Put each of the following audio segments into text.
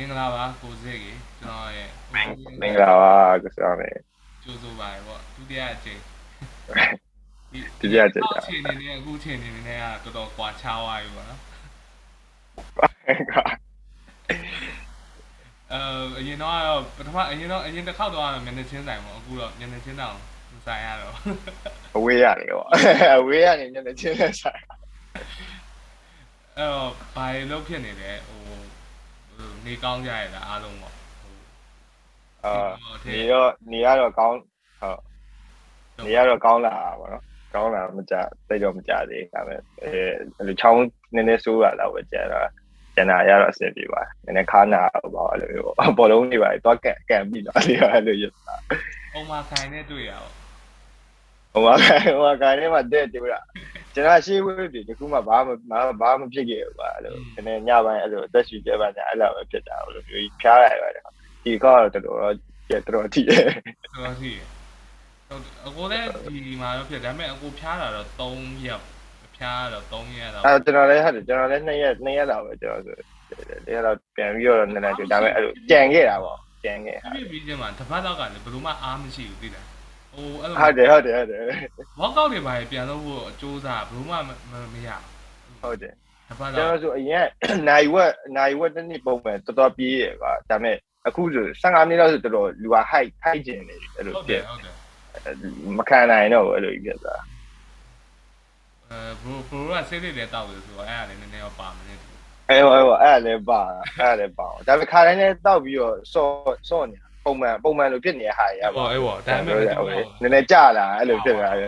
င်္ဂလာပါကိုစေ့ကြီးကျွန်တော်ရဲ့မင်္ဂလာပါကစားမယ်ကြိုးစိုးပါတယ်ပေါ့ဒုတိယအကြိမ်ဒီဒီကြကြကြအောက်ခြေအနေနဲ့အခုခြေအနေနဲ့ကတော်တော်ကွာခြားသွားပြီပေါ့နော်အရင်တော့ပထမအရင်တစ်ခေါက်တော့မျက်နှာချင်းဆိုင်ပေါ့အခုတော့မျက်နှာချင်းတောင်ဆိုင်ရတော့အဝေးရတယ်ပေါ့အဝေးရနေညနေချင်းနဲ့ဆိုင်အဲ့တော့ဘာလို့ဖြစ်နေလဲနေကောင်းကြရတာအားလုံးပေါ့အာဒီတော့ထဲနေရတော့ကောင်းဟုတ်နေရတော့ကောင်းလာပါဘောနော်ကောင်းလာမကြတိတ်တော့မကြသေးဒါပေမဲ့အဲ့လိုချောင်းနည်းနည်းဆိုးရတော့ပဲကျတော့ကျန်တာရတော့အဆင်ပြေပါတယ်နည်းနည်းခါနာပေါ့အဲ့လိုမျိုးဘောလုံးတွေပါတော့ကန်ပြီးတော့အဲ့လိုရတာပုံမှန်ခိုင်နဲ့တွေ့ရအောင်ဟိုကနဲ့မှတဲ့တူတာကျွန်တော်ရှေ့ဝေးပြီတခုမှဘာမှဖြစ်ခဲ့ဘူးပါအဲ့လိုနည်းညပိုင်းအဲ့လိုအသက်ရှူကျပါညာအဲ့လိုပဲဖြစ်တာအဲ့လိုမျိုးဖျားလိုက်ပါတယ်ဒီကောတော့တော်ထိတယ်တော်ရှိဟုတ်အကိုလည်းဒီမှာတော့ဖြစ်ဒါပေမဲ့အကိုဖျားတာတော့3ရက်ဖျားတော့3ရက်တော့ကျွန်တော်လည်းဟုတ်တယ်ကျွန်တော်လည်း2ရက်လောက်ပဲကျွန်တော်ဆို2ရက်လောက်ပြန်ပြီးတော့နည်းနည်းဒါပေမဲ့အဲ့လိုကြံခဲ့တာပေါ့ကြံခဲ့ပြည့်ပြီးချင်းမှာတစ်ပတ်လောက်ကလည်းဘယ်လိုမှအားမရှိဘူးသိလားအဲ့လိုဟုတ်တယ် workout တွေပါပြန်လုပ်ဖို့အကျိုးစားဘယ်လိုမှမရဟုတ်တယ်တစ်ပတ်ကျွန်လောက်တော်ဆိုအရင်နိုင်ဝက်တစ်နေ့ပုံမှန်တော်ပြေးရပါဒါပေမဲ့အခုဆို15မိနစ်လောက်ဆိုတော်တော်လူက high ကျင်နေတယ်အဲ့လိုဟုတ်တယ်မခံနိုင်တော့အဲ့လိုပြတ်သွားဘရိုကဆေးလေးလည်းတောက်လို့ဆိုတော့အဲ့ဒါလည်းနည်းနည်းတော့ပါမနေဘူးအဲ့လည်းပါဒါပေမဲ့ခါတိုင်းလည်းတောက်ပြီးတော့စော့နေတာပုံမှန်လိုဖြစ်နေတဲ့ဟာရပါအဲ့ပေါ့ဒါပေမဲ့နည်းနည်းကြလာအဲ့လိုဖြစ်လာတယ်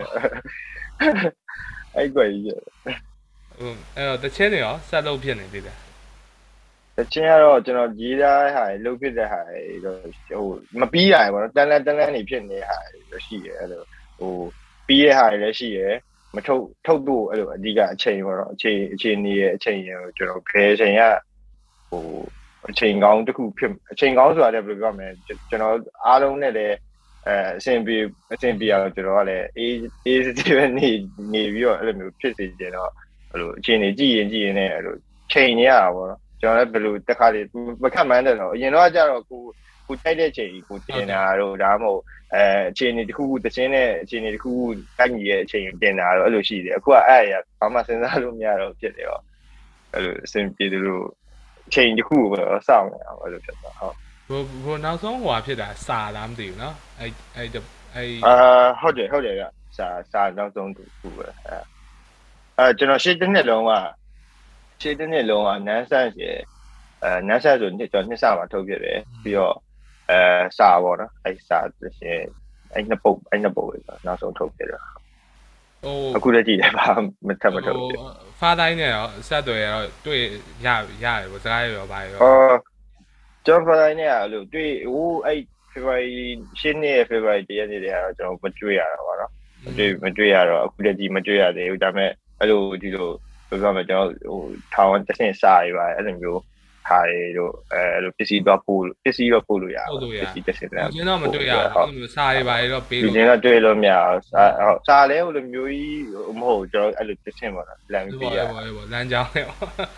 အဲ့ကွယ်ကြီးအဲ့တော့တချင်းတွေရောဆက်လုပ်ဖြစ်နေသေးတယ်တချင်းကတော့ကျွန်တော်ရေးသားဟာလှုပ်ဖြစ်တဲ့ဟာတော့ဟိုမပြီးတာပေါ့နော်တန်းလန်းနေဖြစ်နေတဲ့ဟာတော့ရှိတယ်အဲ့လိုဟိုပြီးတဲ့ဟာတွေလည်းရှိတယ်မထုတ်ဖို့အဲ့လိုအဓိကအချိန်ပေါ့နော်အခြေအနေရဲ့အချိန်ကိုကျွန်တော်ခဲချိန်ကဟိုအချိန်ကောင်းတစ်ခုဖြစ်အချိန်ကောင်းဆိုတာလည်းဘယ်လိုပြောမလဲကျွန်တော်အားလုံးနဲ့လည်းအဆင်ပြေအောင်ကျွန်တော်ကလည်းအေးစစ်ပဲနေပြီးတော့အဲ့လိုမျိုးဖြစ်စေချင်တော့အဲ့လိုအခြေအနေကြည့်ရင်လည်းအဲ့လိုချိန်နေရတာပေါ့နော်ကျွန်တော်လည်းဘယ်လိုတစ်ခါတည်းမခက်မှန်းတယ်တော့အရင်တော့ကျတော့ကိုတိုက်တဲ့ချိန်ကိုတင်တာတော့ဒါမှမဟုတ်အခြေအနေတစ်ခုတခြင်းနဲ့အခြေအနေတစ်ခုတိုက်ညီရဲ့အချိန်တင်တာတော့အဲ့လိုရှိတယ်အခုကအဲ့ရဘာမှစဉ်းစားလို့မရတော့ဖြစ်တယ်ရောအဲ့လိုအဆင်ပြေတယ်လို့ချိန်တစ်ခုကိုစောင့်နေအောင်အဲ့လိုဖြစ်သွားဟုတ်ဘိုနောက်ဆုံးဟိုဖြစ်တာစာလားမသိဘူးเนาะအဲ့ဟုတ်တယ်ကစာနောက်ဆုံးတစ်ခုပဲကျွန်တော်ရှေ့တစ်နှစ်လုံးကနန်းဆန်းရယ်နန်းဆန်းဆိုကျွန်တော်နှစ်ဆမှာထုတ်ပြတယ်ပြီးတော့စာပေါ့နော်အဲ့စာတစ်ရှင်အဲ့နှစ်ပုတ်ပဲနောက်ဆုံးထုတ်ပြတယ်အခုလည်းကြည့်တယ်ဘာမထပ်မထုတ်ဘူးဖားတိုင်းနဲ့ရောဆက်သွယ်ရောတွေ့ရတယ်ဗောစကားရောပါရောကျွန်တော်ဖားတိုင်းနဲ့အဲ့လိုတွေ့ဟိုအဲ့ February ရှင်းနေ February တရက်နေ့တည်းကတော့ကျွန်တော်မတွေ့ရတော့ပါနော်မတွေ့ရတော့အခုလည်းဒီမတွေ့ရသေးဘူးဒါပေမဲ့အဲ့လိုဒီလိုပြောမှကျွန်တော်ဟိုထောင်တစ်ဆင့်စာရပါအဲ့လိုမျိုးဟာတို့အဲ့လိုပစ္စည်းတော့ပို့လို့ရအောင်ပစ္စည်းတစ်ဆင့်လည်းကျွန်တော်မတွေ့ရဘူးအဲ့လိုစာရပါတော့ပေးလို့ဒီတော့တွေ့လို့မရအောင်စာလဲဟိုလိုမျိုးကြီးမဟုတ်ကျွန်တော်အဲ့လိုတစ်ဆင့်ပေါ့နော်လမ်းပေးရလမ်းကြောင်းလေ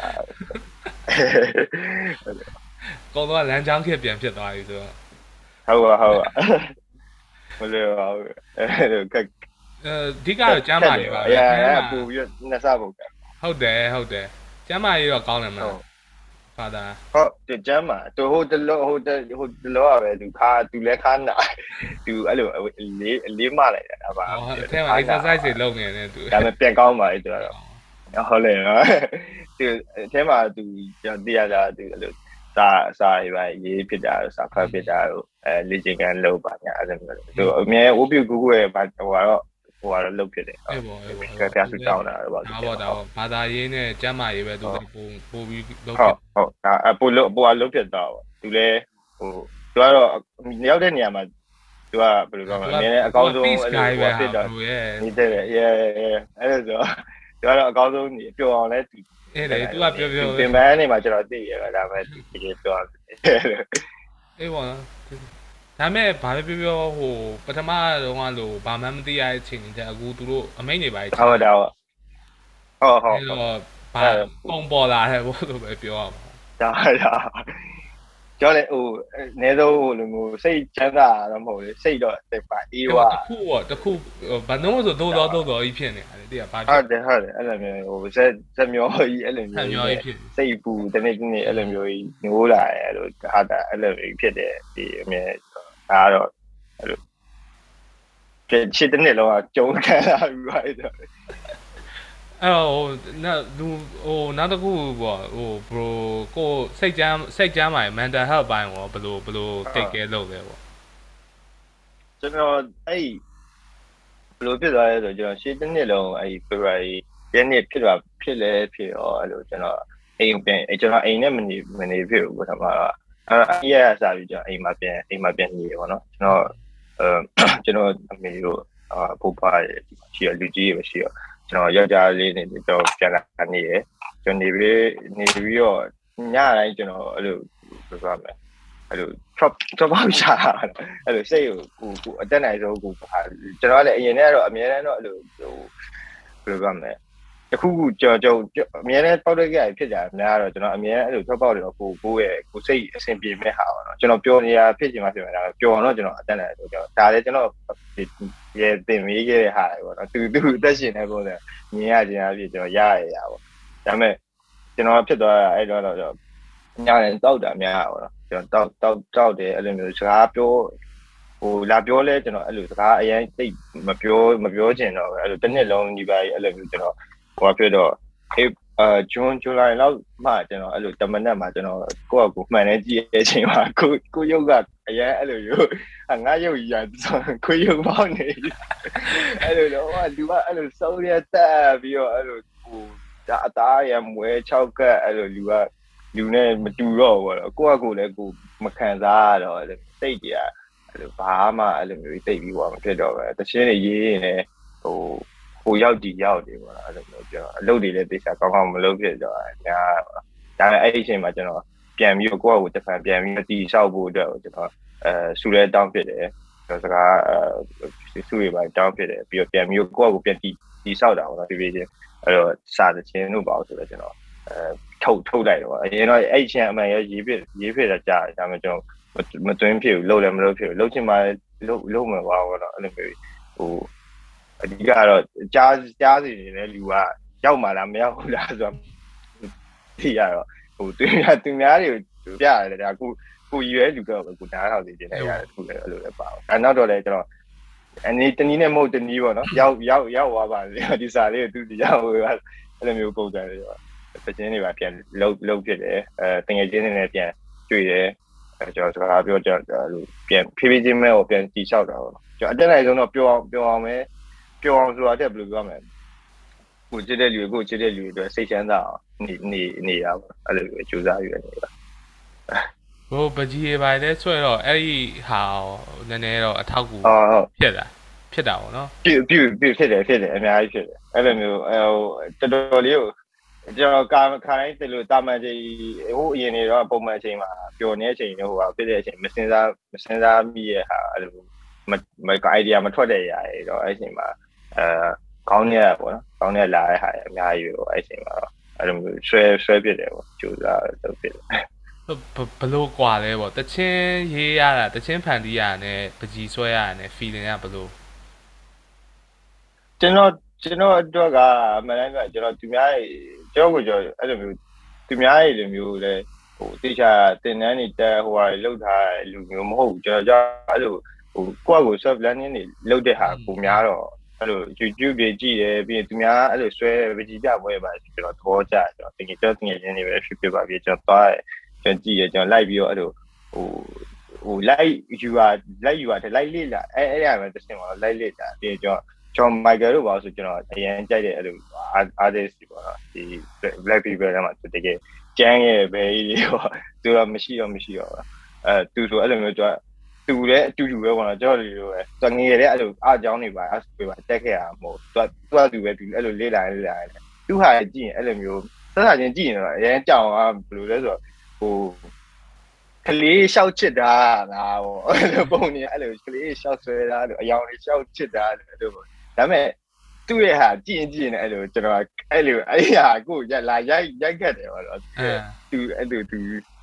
ကောတော့လမ်းကြောင်းခေပြန်ဖြစ်သွားပြီဆိုတော့ဟုတ်ပါမလို့ပါဘူးအဲ့လိုအဓိကတော့ကျမ်းမာရေးပါပဲပို့ပြီးနှစ်ဆပုံကဟုတ်တယ်ကျမ်းမာရေးတော့ကောင်းတယ်မလားဖာသာဟုတ်ကျမ်းမာသူဟိုတလောရပဲသူလည်းခါနာသူအဲ့လိုလေးမလိုက်တာပါအဲ့ထဲမှာ exercise တွေလုပ်နေတယ်သူဒါပေမဲ့ပြန်ကောင်းပါလေသူကတော့ဟုတ်လေသူအထဲမှာသူသိရတာသူအဲ့လိုစာရေးဖြစ်တာစာဖတ်ဖြစ်တာလေ့ကျင့်ခန်းလုပ်ပါညာအဲ့လိုမျိုးသူအမြဲဝပြုကူရဲ့ဟိုကတော့လုပ်ဖြစ်တယ်ကပြဆူတောင်းတာတော့ဒါပေါ့ဘာသာရေးနဲ့ကျမ်းမာရေးပဲသူပို့ပြီးလုပ်ဖြစ်ဟုတ်ဒါပို့လုပ်ဖြစ်တော့သူလည်းဟိုသူကတော့ရောက်တဲ့နေရာမှာသူကဘယ်လိုပြောမလဲအမြဲအကောင်းဆုံးအဲ့လိုဖြစ်တော့နေတယ်အဲ့လိုဆိုသူကတော့အကောင်းဆုံးပျော်အောင်လဲသူအဲ့လေသူကပြောပြင်ပန်းနေမှာကျွန်တော်သိရတာဒါပေမဲ့တကယ်ပြောအေးပေါ့နော်ဒါမဲ့ဘာပဲပြောဟိုပထမတော့ကလို့ဘာမှမသိရတဲ့အချိန်တည်းအခုသူတို့အမိန့်တွေပါဟုတ်တော့ဟုတ်ဘာပုံပေါ်လာတယ်ဘို့လို့ပဲပြောရမှာဒါကျော်လေဟိုနေတော့ဟိုလိုမျိုးစိတ်ချမ်းသာတော့မဟုတ်လေစိတ်တော့တက်ပါအေးဒီဝါမှာတစ်ခုဘာနှုံးဆိုသိုးတော်ကြီးဖြစ်နေတယ်တိကဘာဖြဟုစ်တ်တယ်အဲ့လိုမျိုးဟိုဇက်မျောကြီးအဲ့လိုဆန်မျိုးမျိုးကြီးဖြစ်စိတ်ပူတနေ့အဲ့လိုမျိုးကြီးညိုးလာအဲ့လိုဟာတာအဲ့လိုမျိုးဖြစ်တယ်ဒီအမြဲဒါတော့အဲ့လိုချစ်တဲ့နေ့လုံးကကြုံခံရပြီးပါအဲ့တော့အဲ့တော့နောက်တစ်ခုပေါ့ဟို bro ကိုစိတ်ကြမ်းပါ mental health ပိုင်းရောဘယ်လို take care လုပ်လဲပေါ့ကျွန်တော်အဲ့ဘယ်လိုဖြစ်သွားလဲဆိုကျွန်တော်ရှေ့တစ်နှစ်လုံးအဲ့ February ရက်နေ့ဖြစ်ရောအဲ့လိုကျွန်တော်အိမ်ကျွန်တော်အိမ်နဲ့မနေဖြစ်ဘူးပထမတော့အဲ့ရစားပြီးကျွန်တော်အိမ်မှာပြန်နေရပါတော့ကျွန်တော်အမေတို့ပို့ပါရှိရလူကြီးရရှိရကျွန်တော်ယောက်ျားလေးနေတော့ပြန်လာနေရကျွန်တော်နေပြီးတော့ညတိုင်းကျွန်တော်အဲ့လိုပြောရမယ်အဲ့လို drop out ရှာအဲ့လိုစိတ်ကိုအတက်နိုင်ဆုံးကိုကျွန်တော်လည်းအရင်တည်းကတော့အများတန်းတော့အဲ့လိုဟိုဘယ်လိုပြောမလဲတခုကြော်အများတန်းပေါက်တဲ့ကြရဖြစ်ကြအများတော့ကျွန်တော်အများအဲ့လို drop out တွေတော့ကိုရဲ့ကိုစိတ်အဆင်ပြေမဲ့ဟာပါတော့ကျွန်တော်ပျော်နေတာဖြစ်ချင်မှဖြစ်မှာဒါပျော်တော့ကျွန်တော်အတက်နိုင်ဆိုကျွန်တော်ဒါလည်းကျွန်တော်ရဲ့တင်မေးခဲ့တဲ့ဟာတွေပေါ့နော်သူအသက်ရှင်နေပုံစံမြင်ရခြင်းအဖြစ်ကျွန်တော်ရရပေါ့ဒါပေမဲ့ကျွန်တော်ဖြစ်သွားတာအဲ့တော့ညနေတောက်တာများပါတော့ကျွန်တော်တောက်တယ်အဲ့လိုမျိုးစကားပြောဟိုလာပြောလဲကျွန်တော်အဲ့လိုစကားအရင်သိမပြောချင်တော့အဲ့လိုတစ်နှစ်လုံးဒီပါအဲ့လိုမျိုးကျွန်တော်ဟိုဖြစ်တော့ဇူလိုင်လောက်မှကျွန်တော်အဲ့လိုတမနက်မှာကျွန်တော်ကိုယ့်အကူမှန်နေကြည့်တဲ့အချိန်မှာကိုရုပ်ကအရင်အဲ့လိုမျိုးငါရုပ်ကြီးရကိုရုပ်ပေါင်းနေအဲ့လိုတော့လူကအဲ့လိုစောရတက်ပြီးတော့အဲ့လိုဟိုဒါအသားရမွဲ6ကက်အဲ့လိုလူနဲ့မတူတော့ဘူးပေါ့ကိုယ့်အကူလည်းကိုမခံစားရတော့အဲ့လိုစိတ်ကြီးအဲ့လိုဘာမှအဲ့လိုမျိုးသိပြီးတော့မဖြစ်တော့ပဲတချင်းတွေရေးရင်လည်းဟိုရောက်တယ်ပေါ့အဲ့လိုမျိုးပြောအလုပ်တွေလည်းတေချာကောင်းမလုပ်ဖြစ်တော့ညာဒါပေမဲ့အဲ့ဒီအချိန်မှာကျွန်တော်ပြန်ပြီးကိုယ့်အကူတစ်ဖန်ပြန်ပြီးတီးလျှောက်ဖို့အတွက်ကျွန်တော်ဆူလဲတောင်းဖြစ်တယ်စကားဆူရပါတောင်းဖြစ်တယ်ပြီးတော့ပြန်ပြီးကိုယ့်အကူပြန်တီးလျှောက်တာပေါ့နော်ဒီပြင်အဲ့တော့စာတချင်းတို့ပါဆိုတော့ကျွန်တော်ထုတ်လိုက်တော့အရင်တော့အဲ့ချင်းအမှန်ရေးဖြစ်တာကြားတယ်ဒါပေမဲ့ကျွန်တော်မသွင်းဖြစ်ဘူးလုံးလည်းမလုပ်ဖြစ်ဘူးလုံးချင်မှလုံးမပါဘူးတော့အဲ့လိုမျိုးဟိုအဓိကတော့ကြားစီနေတဲ့လူကရောက်မှလားမရောက်ဘူးလားဆိုတော့သိရတော့ဟိုသူများတွေကိုပြရတယ်ဒါကိုရွယ်လူတော့ကိုနားထောင်နေတယ်ရတယ်သူလည်းအဲ့လိုလည်းပါအောင်အဲ့နောက်တော့လည်းကျွန်တော်အနေတနည်းနဲ့မဟုတ်တနည်းပေါ့နော်ရောက်သွားပါလေဒီစာလေးကိုသူရောက်အဲ့လိုမျိုးပုံစံတွေပေါ့တချင်းတွေပါပြန်လှုပ်ဖြစ်တယ်တငယ်ချင်းတွေနဲ့ပြန်တွေ့တယ်ကျွန်တော်စကားပြောကြလို့ပြန်ဖြည်းဖြည်းချင်းမဲ့ကိုပြန်တီလျှောက်တာပေါ့ကျွန်တော်အတက်နိုင်ဆုံးတော့ပြောအောင်ဆိုတာတက်ဘယ်လိုပြောမလဲကိုချစ်တဲ့လူတွေစိတ်ချမ်းသာအောင်နေတာပေါ့အဲ့လိုကြိုးစားယူနေတာဟိုပကြီးရပါလေဆွဲတော့အဲ့ဒီဟာနည်းနည်းတော့အထောက်ကူဖြစ်တာပေါ့နော်ပြဖြစ်တယ်အများကြီးဖြစ်တယ်အဲ့လိုမျိုးဟိုတော်တော်လေးကိုကျွန်တော်ခါတိုင်းတလို့တာမန်ကြီးဟိုအရင်နေတော့ပုံမှန်အချိန်မှာပျော်နေတဲ့အချိန်တော့ဟိုဖြစ်တဲ့အချိန်မစင်စားမိရဲ့ဟာအဲ့လိုမ idea မထွက်တဲ့အရာတွေတော့အဲ့အချိန်မှာခေါင်းနဲ့ပေါ့နော်ခေါင်းနဲ့လာတဲ့ဟာအများကြီးပဲအဲ့အချိန်မှာအဲ့လိုမျိုးဆွဲဖြစ်တယ်ပေါ့ကြိုးစားလုပ်ဖြစ်တယ်ဘလို့กว่าလဲပေါ့တချင်းရေးရတာတချင်းဖန်တီးရတာနဲ့ပကြီးဆွဲရတာနဲ့ feeling ကဘလို့ကျွန်တော်အတွက်ကမနိုင်ကကျွန်တော်သူများကျွန်တော်အဲ့လိုမျိုးသူများလိုမျိုးလဲဟိုတိကျတင်တန်းနေတက်ဟိုဟာလောက်ထားလူမျိုးမဟုတ်ဘူးကျွန်တော်အဲ့လိုဟိုကိုယ့်ကို self learning တွေလုပ်တဲ့ဟာပုံများတော့အဲ့လို YouTube တွေကြည့်တယ်ပြီးရင်သူများအဲ့လိုဆွဲပကြီးပြပွဲပါကျွန်တော်သဘောကျကျွန်တော်တင်ငယ်ချင်းတွေပဲဖြစ်ပါပြီကျွန်တော်သွားကျွန်တော်ကြည့်ရကျွန်တော်လိုက်ပြီးတော့အဲ့လိုဟို like you are တဲ့ like လေးလာအဲ့ရမယ်တစ်စင်ပါ like လေးတာပြီးကျွန်တော် Michael တို့ပါဆိုကျွန်တော်အရင်ကြိုက်တဲ့အဲ့လို artist ပေါ့နော်ဒီ Black People ထဲမှာတကယ်ကျန်းရဲ့ဘယ်ကြီးပေါ့သူတော့မရှိတော့သူဆိုအဲ့လိုမျိုးသူလည်းအတူတူပဲပေါ့နော်ကျွန်တော်လူလိုပဲသူငယ်တဲ့အဲ့လိုအားကြောင်းတွေပါတက်ခဲ့ရမှာမဟုတ်သူပဲသူအဲ့လိုလေးလာသူဟာကြည့်ရင်အဲ့လိုမျိုးသက်သာချင်းကြည့်ရင်တော့အရင်ကြောင်ကဘယ်လိုလဲဆိုတော့ဟိုကလေးရှောက်ချစ်တာလားပေါ့အဲ့လိုပုံနေအဲ့လိုကလေးရှောက်ဆွဲတာလို့အယောင်လေးရှောက်ချစ်တာလို့အဲ့လိုပေါ့ဒါပေမဲ့သူ့ရဲ့ဟာကြည့်ရင်အဲ့လိုကျွန်တော်အဲ့လိုအဲ့ဟာကိုရိုက်ခတ်တယ်ပေါ့နော်သူအဲ့လိုသူ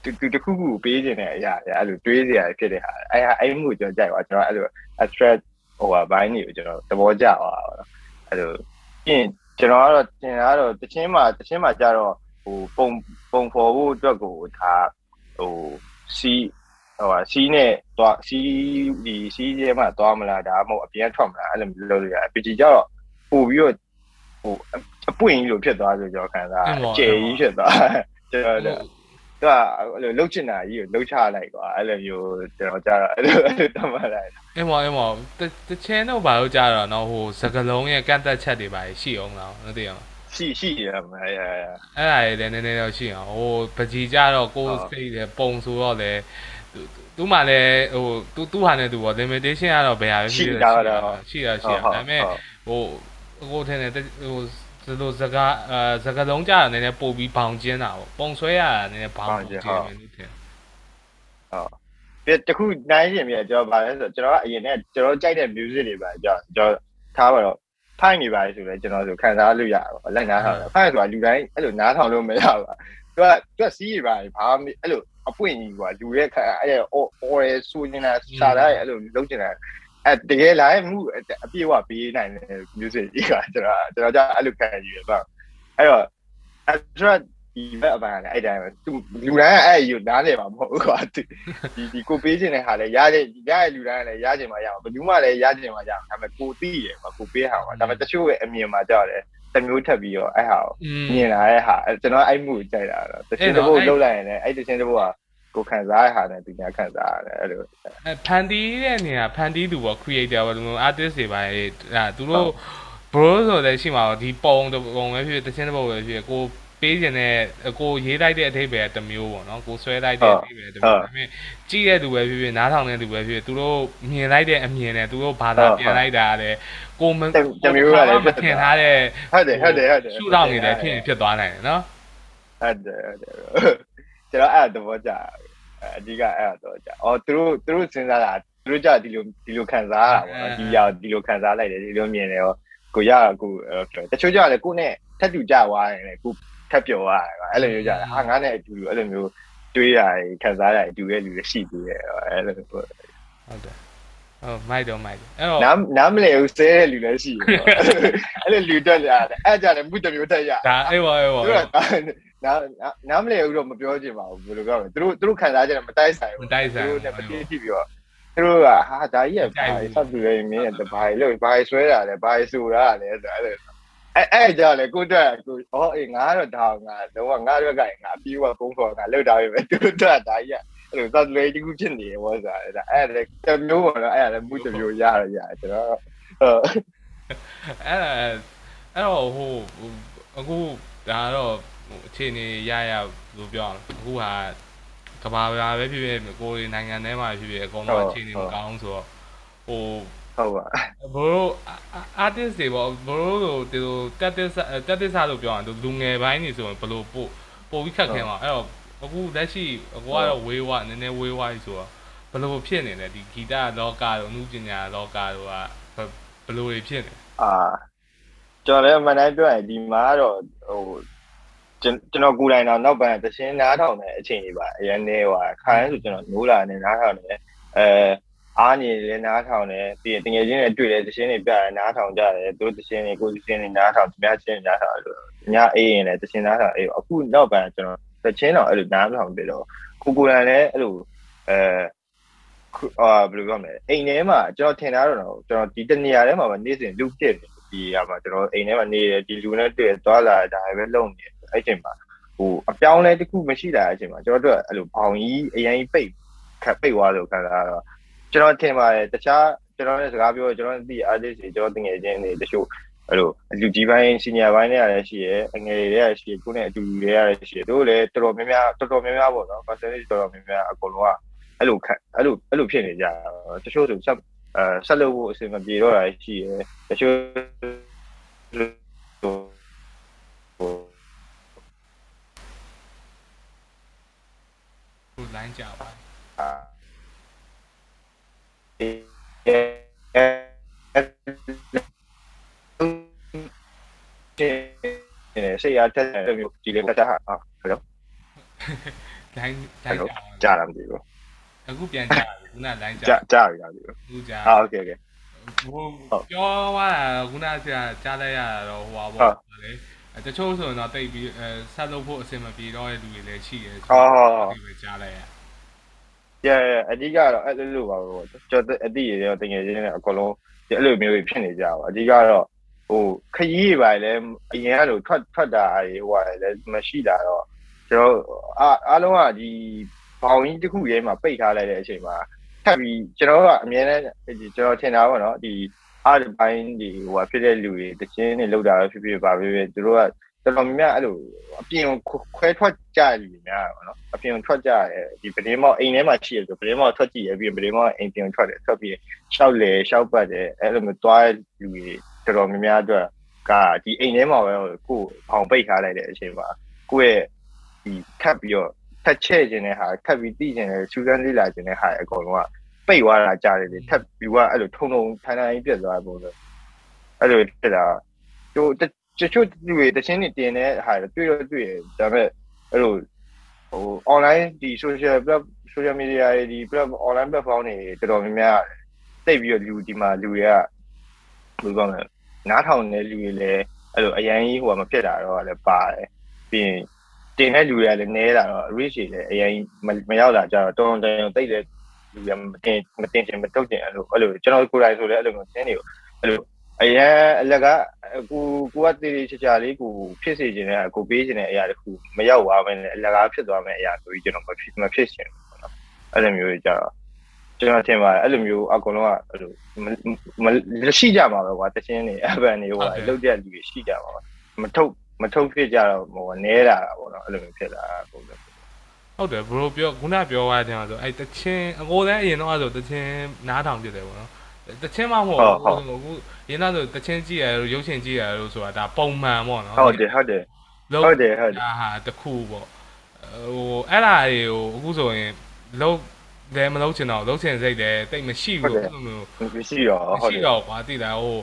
တူတစ်ခုခုပေးခြင်းနဲ့အရာအဲ့လိုတွေးစရာဖြစ်တဲ့ဟာအဲ့မှုကျွန်တော်ကြိုက်ပါကျွန်တော်အဲ့လို abstract ဟိုဘိုင်းတွေကိုကျွန်တော်သဘောကျသွားပါတော့အဲ့လိုပြင်ကျွန်တော်ကတော့သင်ကတော့တချင်းမှာကြတော့ဟိုပုံဖော်ဖို့အတွက်ကိုဒါဟိုစီးနဲ့သွားစီးရဲမှာသွားမလားဒါမှမဟုတ်အပြင်ထွက်မလားအဲ့လိုလုပ်လို့ရတယ်ပကြီးကြတော့ပို့ပြီးတော့ဟိုအပွင့်ကြီးလိုဖြစ်သွားဆိုကျွန်တော်ခံစားကျယ်ကြီးဖြစ်သွားကျွန်တော်သူကအဲ့လိုလှုပ်ချင်တာကြီးကိုလှုပ်ချလိုက်ကွာအဲ့လိုမျိုးကျွန်တော်ကြားတော့အဲ့လိုတတ်မှတ်လိုက်အင်းမောတချင်းတော့ဘာလို့ကြားတော့နော်ဟိုစကလုံးရဲ့ကန့်သက်ချက်တွေပါရှိအောင်လားမသိအောင်ရှိရမှာအဲ့ဒါလည်းနည်းနည်းတော့ရှိအောင်ဟိုပကြီးကြတော့ကိုယ်စိတ်တယ်ပုံဆိုတော့လေသူမှလည်းဟိုသူဟာနဲ့သူပေါ့ limitation ကတော့ဘယ်ဟာပဲရှိတာရှိတာဒါပေမဲ့ဟိုကိုထင်တယ်ဟိုဒီလိုစကားလုံးကြတာနည်းနည်းပို့ပြီးဘောင်ကျင်းတာပေါ့ပုံဆွဲရတာနည်းနည်းဘောင်ကျင်းတယ်လို့ထင်တခုနိုင်ရင်ပြကျွန်တော်ဗာလဲဆိုကျွန်တော်ကအရင်နဲ့ကျွန်တော်ကြိုက်တဲ့ music တွေပါကျွန်တော်ထားပါတော့ဖိုင်နေပါလေဆိုလဲကျွန်တော်ဆိုခံစားလို့ရပါလိုက်နားထောင်တယ်ဖိုင်ဆိုတာလူတိုင်းအဲ့လိုနားထောင်လို့မရပါသူကစီးရပါဘာအဲ့လိုအပွင့်ကြီးကွာလူရဲ့အဲ့အော်ရဲဆူနေတာစားတာအဲ့လိုလုံးချင်တာအဲ့တကယ်လာမှုအပြည့်အဝပေးနိုင်တဲ့ music ကြီးကကျွန်တော်ကြအဲ့လိုခံယူရပါအဲ့တော့အဲ့ဒီဘက်အပိုင်းလည်းအဲ့တိုင်းပဲသူလူတိုင်းအဲ့ယူနားနေမှာမဟုတ်ဘူးကွာဒီကိုပေးခြင်းတဲ့ဟာလည်းရလူတိုင်းလည်းရခြင်းမှရမှာဘယ်သူမှလည်းရခြင်းမှရမှာဒါပေမဲ့ကိုသိရကွာကိုပေးဟာကွာဒါပေမဲ့တချို့ရဲ့အမြင်မှာကြောက်တယ်တမျိုးထပ်ပြီးတော့အဲ့ဟာကိုမြင်လာတဲ့ဟာကျွန်တော်အဲ့မှုကိုကြိုက်တာတော့တချင်းတစ်ပုတ်လုံးလိုက်ရင်လည်းအဲ့တချင်းတစ်ပုတ်ကကိုခံစားရတဲ့ဟာနဲ့သူညာခံစားရတယ်အဲ့လိုဖန်တီးတဲ့နေရာဖန်တီးသူပေါ့ creator ပေါ့ဒီလို artist တွေပါသူတို့ bro ဆိုလည်းရှိမှာပေါ့ဒီပုံပဲဖြစ်တချင်းတစ်ပုတ်ပဲဖြစ်ကိုပေးခြင်းနဲ့ကိုရေးလိုက်တဲ့အထိပ္ပယ်တစ်မျိုးပေါ့နော်ကိုဆွဲလိုက်တဲ့အထိပ္ပယ်တစ်မျိုးဒါပေမဲ့ကြည့်တဲ့သူပဲဖြစ်နားထောင်တဲ့သူပဲဖြစ်သူတို့မြင်လိုက်တဲ့အမြင်နဲ့သူတို့ဘာသာပြန်လိုက်တာလည်းကိုမတမျိုးကလည်းမထင်ထားတဲ့ဟုတ်တယ်ရှုထောင့်နေတယ်ဖြစ်သွားနိုင်တယ်နော်ဟုတ်တယ်ကျွန်တော်အဲ့သဘောကျအဓိကအဲ့တော့ကြာသူတို့စဉ်းစားတာသူတို့ကြာဒီလိုခံစားရတာပေါ့ဒီရောက်ဒီလိုခံစားလိုက်တယ်ဒီလိုမြင်တယ်ရောကိုရကိုတချို့ကြာလေကိုနဲ့ထပ်တူကြသွားတယ်လေကိုထပ်ပြောရတယ်အဲ့လိုမျိုးကြာတယ်ဟာငါနဲ့အတူအဲ့လိုမျိုးတွေးရတယ်ခံစားရတယ်အတူရဲ့လူတွေရှိသေးတယ်အဲ့လိုဟုတ်တယ်မိုက်အဲ့တော့နားမလဲဦးဆဲတဲ့လူလည်းရှိတယ်အဲ့လိုလူတက်ရတယ်အဲ့ကြတယ်မှုတစ်မျိုးတက်ရဒါအေးပါနားမလဲဦးတော့မပြောချင်ပါဘူးဘယ်လိုပြောလဲသူတို့ခံစားကြတယ်မတိုက်ဆိုင်ဘူးသူတို့နဲ့မတိတိပြီးတော့သူတို့ကဟာဒါကြီးကဆက်ပြီးရင်းမင်းကဘာလို့ဘာဆွဲတာလဲဘာဆိုတာလဲဆိုအဲ့ကြလေကိုတက်ကိုအေးငါတော့ဒါငါတော့ငါတို့ကငါပြီးတော့ကုန်းခေါ်ငါလောက်တာပဲသူတို့ကဒါကြီးကအဲ့လိုသက်လွယ်တခုဖြစ်နေဘောဆိုတာအဲ့ဒါတမျိုးပေါ့နော်အဲ့ဒါလည်းမှုတမျိုးရတယ်ကျွန်တော်အဲ့တော့ဟိုအခုဒါတော့အခြေအနေရလို့ပြောအောင်အခုဟာကဘာပဲဖြစ်ဖြစ်ကိုယ်နိုင်ငံထဲမှာဖြစ်ဖြစ်အကုန်လုံးအခြေအနေမကောင်းဆိုတော့ဟိုဟုတ်ပါဘိုး artist တွေပေါ့ဘိုးတို့ဒီလိုတက်တက်စားလို့ပြောအောင်လူငယ်ပိုင်းနေဆိုရင်ဘယ်လိုပို့ပြီးခက်ခဲမှာအဲ့တော့အခုလက်ရှိအကွာတော့ဝေးဝနည်းနည်းဝေးဝဆိုတော့ဘယ်လိုဖြစ်နေလဲဒီဂီတလောကတို့အမှုပညာလောကတို့ကဘယ်လိုတွေဖြစ်နေကျွန်တော်လည်းမနိုင်ပြောရင်ဒီမှာတော့ဟိုကျွန်တော်ကိုယ်တိုင်တော့နောက်ပိုင်းတခြင်းနားထောင်တဲ့အချိန်ကြီးပါအရင်နေဟိုခါရင်ဆိုကျွန်တော်နိုးလာနေနားထောင်နေအားနေလည်းနားထောင်တယ်ပြီးရင်တကယ်ချင်းတွေတွေ့တယ်တခြင်းတွေပြတယ်နားထောင်ကြတယ်သူတခြင်းတွေကိုတခြင်းတွေနားထောင်သူများချင်းနားထောင်လို့ညအေးရင်လည်းတခြင်းနားထောင်အေးအခုနောက်ပိုင်းကျွန်တော်တခြင်းတော့အဲ့လိုနားထောင်ပြီးတော့ကိုယ်တိုင်လည်းအဲ့လိုဘယ်လိုပြောမလဲအိမ်ထဲမှာကျွန်တော်ထင်တာတော့ကျွန်တော်ဒီတနေရာထဲမှာနေ့စဉ်လူဖြစ်နေဒီရမှာကျွန်တော်အိမ်ထဲမှာနေတယ်ဒီလူနဲ့တွေ့သွားလာဒါပဲလုပ်နေအဲ့ချိန်မှာဟိုအပြောင်းလဲတစ်ခုမရှိလာတဲ့အချိန်မှာကျွန်တော်တို့အဲ့လိုဘောင်ကြီးအရင်ပိတ်သွားလို့ခံစားတော့ကျွန်တော်ထင်ပါတယ်တခြားကျွန်တော်နဲ့စကားပြောကျွန်တော်သိ artist တွေကျွန်တော်တငယ်ချင်းတွေတချို့အဲ့လိုလူကြီးပိုင်း senior ပိုင်းတွေလည်းရှိရယ်အငယ်တွေလည်းရှိရယ်ကိုနဲ့အတူတူတွေလည်းရှိရယ်တို့လည်းတော်တော်များများပေါ့နော် percentage တော်တော်များများအကုန်လုံးကအဲ့လိုဖြစ်နေကြတချို့ဆိုဆက်လုပ်ဖို့အဆင်မပြေတော့တာရှိရယ်တချို့ကိုလိုင်းကြပါစိတ်အားထက်တယ်မျိုးဒီလေတက်ဟာဟုတ်တိုင်းကြကြားလားမသိဘူးအခုပြန်ကြတယ်ခုနလိုင်းကြကြားပြီလားမသိဘူးအခုကြโอเคဟိုပြောသွားတာခုနကကြားလိုက်ရတာတော့ဟိုပါပေါ့လေတချို့ဆိုရင်တော့တိတ်ပြီးဆက်လုပ်ဖို့အဆင်မပြေတော့တဲ့လူတွေလည်းရှိတယ်ဒီပဲကြားလိုက်ရအဓိကတော့အဲ့လိုပါပဲကျွန်တော်အတိရရောတကယ်ချင်းနဲ့အကုန်လုံးအဲ့လိုမျိုးဖြစ်နေကြပါအဓိကတော့ဟိုခရီးတွေပါလေအရင်ကလိုထွက်တာဟိုဟာလည်းမရှိတာတော့ကျွန်တော်အားလုံးကဒီဘောင်ကြီးတစ်ခုရဲမှာပိတ်ထားလိုက်တဲ့အချိန်မှာထပ်ပြီးကျွန်တော်ကအမြဲတမ်းကျွန်တော်ထင်တာပေါ့နော်ဒီအားပိုင်းဒီဟိုဖြစ်တဲ့လူတွေတချင်းနေလောက်တာဖြစ်ဖြစ်ပါပဲသူတို့ကတော်တော်များများအဲ့လိုအပြင်ခွဲထွက်ကြရလူတွေများပါနော်အပြင်ထွက်ကြရတယ်ဒီပတင်းမောက်အိမ်ထဲမှာရှိရဆိုပတင်းမောက်ထွက်ကြည့်ရပြီးပတင်းမောက်အိမ်ပြင်ထွက်တယ်ထွက်ပြီးရှောက်လေရှောက်ပတ်တယ်အဲ့လိုမျိုးတွားလူတွေတော်တော်များများအတွက်ကဒီအိမ်ထဲမှာပဲကိုယ်အောင်ပိတ်ထားလိုက်တဲ့အချိန်မှာကိုယ့်ရဲ့ဒီထပ်ပြီးတော့ထက်ချဲ့ခြင်းတဲ့ဟာထပ်ပြီးတိခြင်းတဲ့စူးစမ်းလေ့လာခြင်းတဲ့ဟာအကုန်လုံးကပိတ်သွားတာကြားတယ်ထပ်ပြီးကအဲ့လိုထုံထိုင်ပြတ်သွားပုံစံအဲ့လိုဖြစ်တာတို့ချို့လူတွေတချင်းနေတင်တဲ့ဟာတွေ့တော့တွေ့တယ်ဒါပေမဲ့အဲ့လိုဟို online ဒီ social media ဒီ online platform တွေတော်တော်များများတိတ်ပြီးတော့လူဒီမှာလူတွေကဘယ်လိုပြောမလဲနားထောင်တဲ့လူတွေလည်းအဲ့လိုအရန်ကြီးဟိုကမဖြစ်တာတော့လည်းပါတယ်ပြီးရင်တင်တဲ့လူတွေကလည်းနဲတာတော့ reach တွေလည်းအရင်မရောက်လာကြတော့တော်တော်တိတ်တဲ့လူတွေမတင်ချင်မတုတ်ချင်အဲ့လိုကျွန်တော်ကိုယ်တိုင်ဆိုလည်းအဲ့လိုမျိုးသင်းတွေကိုအဲ့လိုအရင်အလကကိုကတေးချာလေးကိုဖြစ်စေခြင်းနဲ့ကိုပေးခြင်းတဲ့အရာတခုမရောက်သွားမယ်အလကားဖြစ်သွားမယ်အရာဆိုပြီးကျွန်တော်မဖြစ်ရှင်ပေါ့နော်အဲ့လိုမျိုးကြတော့ကျွန်တော်ထင်ပါတယ်အဲ့လိုမျိုးအကုန်လုံးကအဲ့လိုရှိကြမှာပဲကွာတချင်းနေအပန်နေဟိုလုတ်တဲ့လူတွေရှိကြမှာပါမထုတ်ဖြစ်ကြတော့ဟိုနဲလာတာပေါ့နော်အဲ့လိုမျိုးဖြစ်လာပုံစံဟုတ်တယ်ဘရိုပြောခုနပြောသွားတဲ့ဆိုအဲ့တချင်းအကိုလည်းအရင်တော့ဆိုတချင်းနားထောင်ပြတယ်ပေါ့နော်တချင်းမှမဟုတ်ဘူးအခုရင်းသားဆိုတချင်းကြည့်ရရုပ်ရှင်ကြည့်ရလို့ဆိုတာဒါပုံမှန်ပေါ့နော်ဟုတ်တယ်ဟာတခုပေါ့ဟိုအဲ့ဒါတွေကိုအခုဆိုရင်လုံးလည်းမလုံးချင်တော့လုံးချင်စိတ်လည်းတိတ်မရှိဘူးအဲ့လိုမျိုးမရှိတော့ကွာတိတယ်ဟို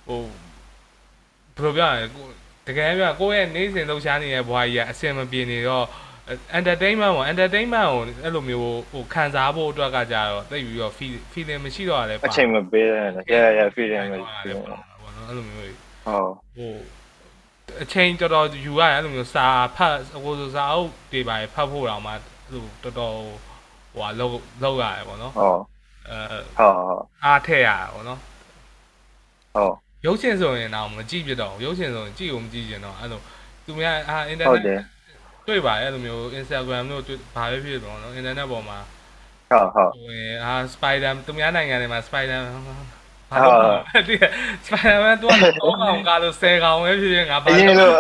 ဘယ်လိုပြောရလဲတကယ်ပြောကိုယ့်ရဲ့နေ့စဉ်လှုပ်ရှားနေတဲ့ဘဝကြီးကအဆင်မပြေနေတော့entertainment ကိုအဲ့လိုမျိုးဟိုခံစားဖို့အတွက်ကကြတော့တိတ်ပြီးတော့ feeling မရှိတော့ရတယ်အချိန်မပေးတယ် feeling မရှိဘူးပေါ့နော်အဲ့လိုမျိုးဟုတ်ဟိုအချိန်တော်ယူရတယ်အဲ့လိုမျိုးစာဖတ်ဟိုစာအုပ်တွေပါဖတ်ဖို့တော့မှဟိုတော်ဟိုလောက်ရတယ်ပေါ့နော်ဟုတ်အားထည့်ရတယ်ပေါ့နော်ဟုတ်ရုပ်ရှင်ဆိုရင်တော့မကြည့်ပြတော့ရုပ်ရှင်ဆိုရင်ကြည့်ကိုမကြည့်ကျင်တော့အဲ့လိုသူများinternet တွေ့ပါရဲ့အဲ့လိုမျိုး Instagram တို့ဘာပဲဖြစ်တော့နော် internet ပေါ်မှာဟုတ် Spider သူများနိုင်ငံတွေမှာ Spider ဘာလို့ဒီ Spider-Man တော့အောင်ကားလို့10ကောင်ပဲဖြစ်ဖြစ်ငါဘာလို့လို့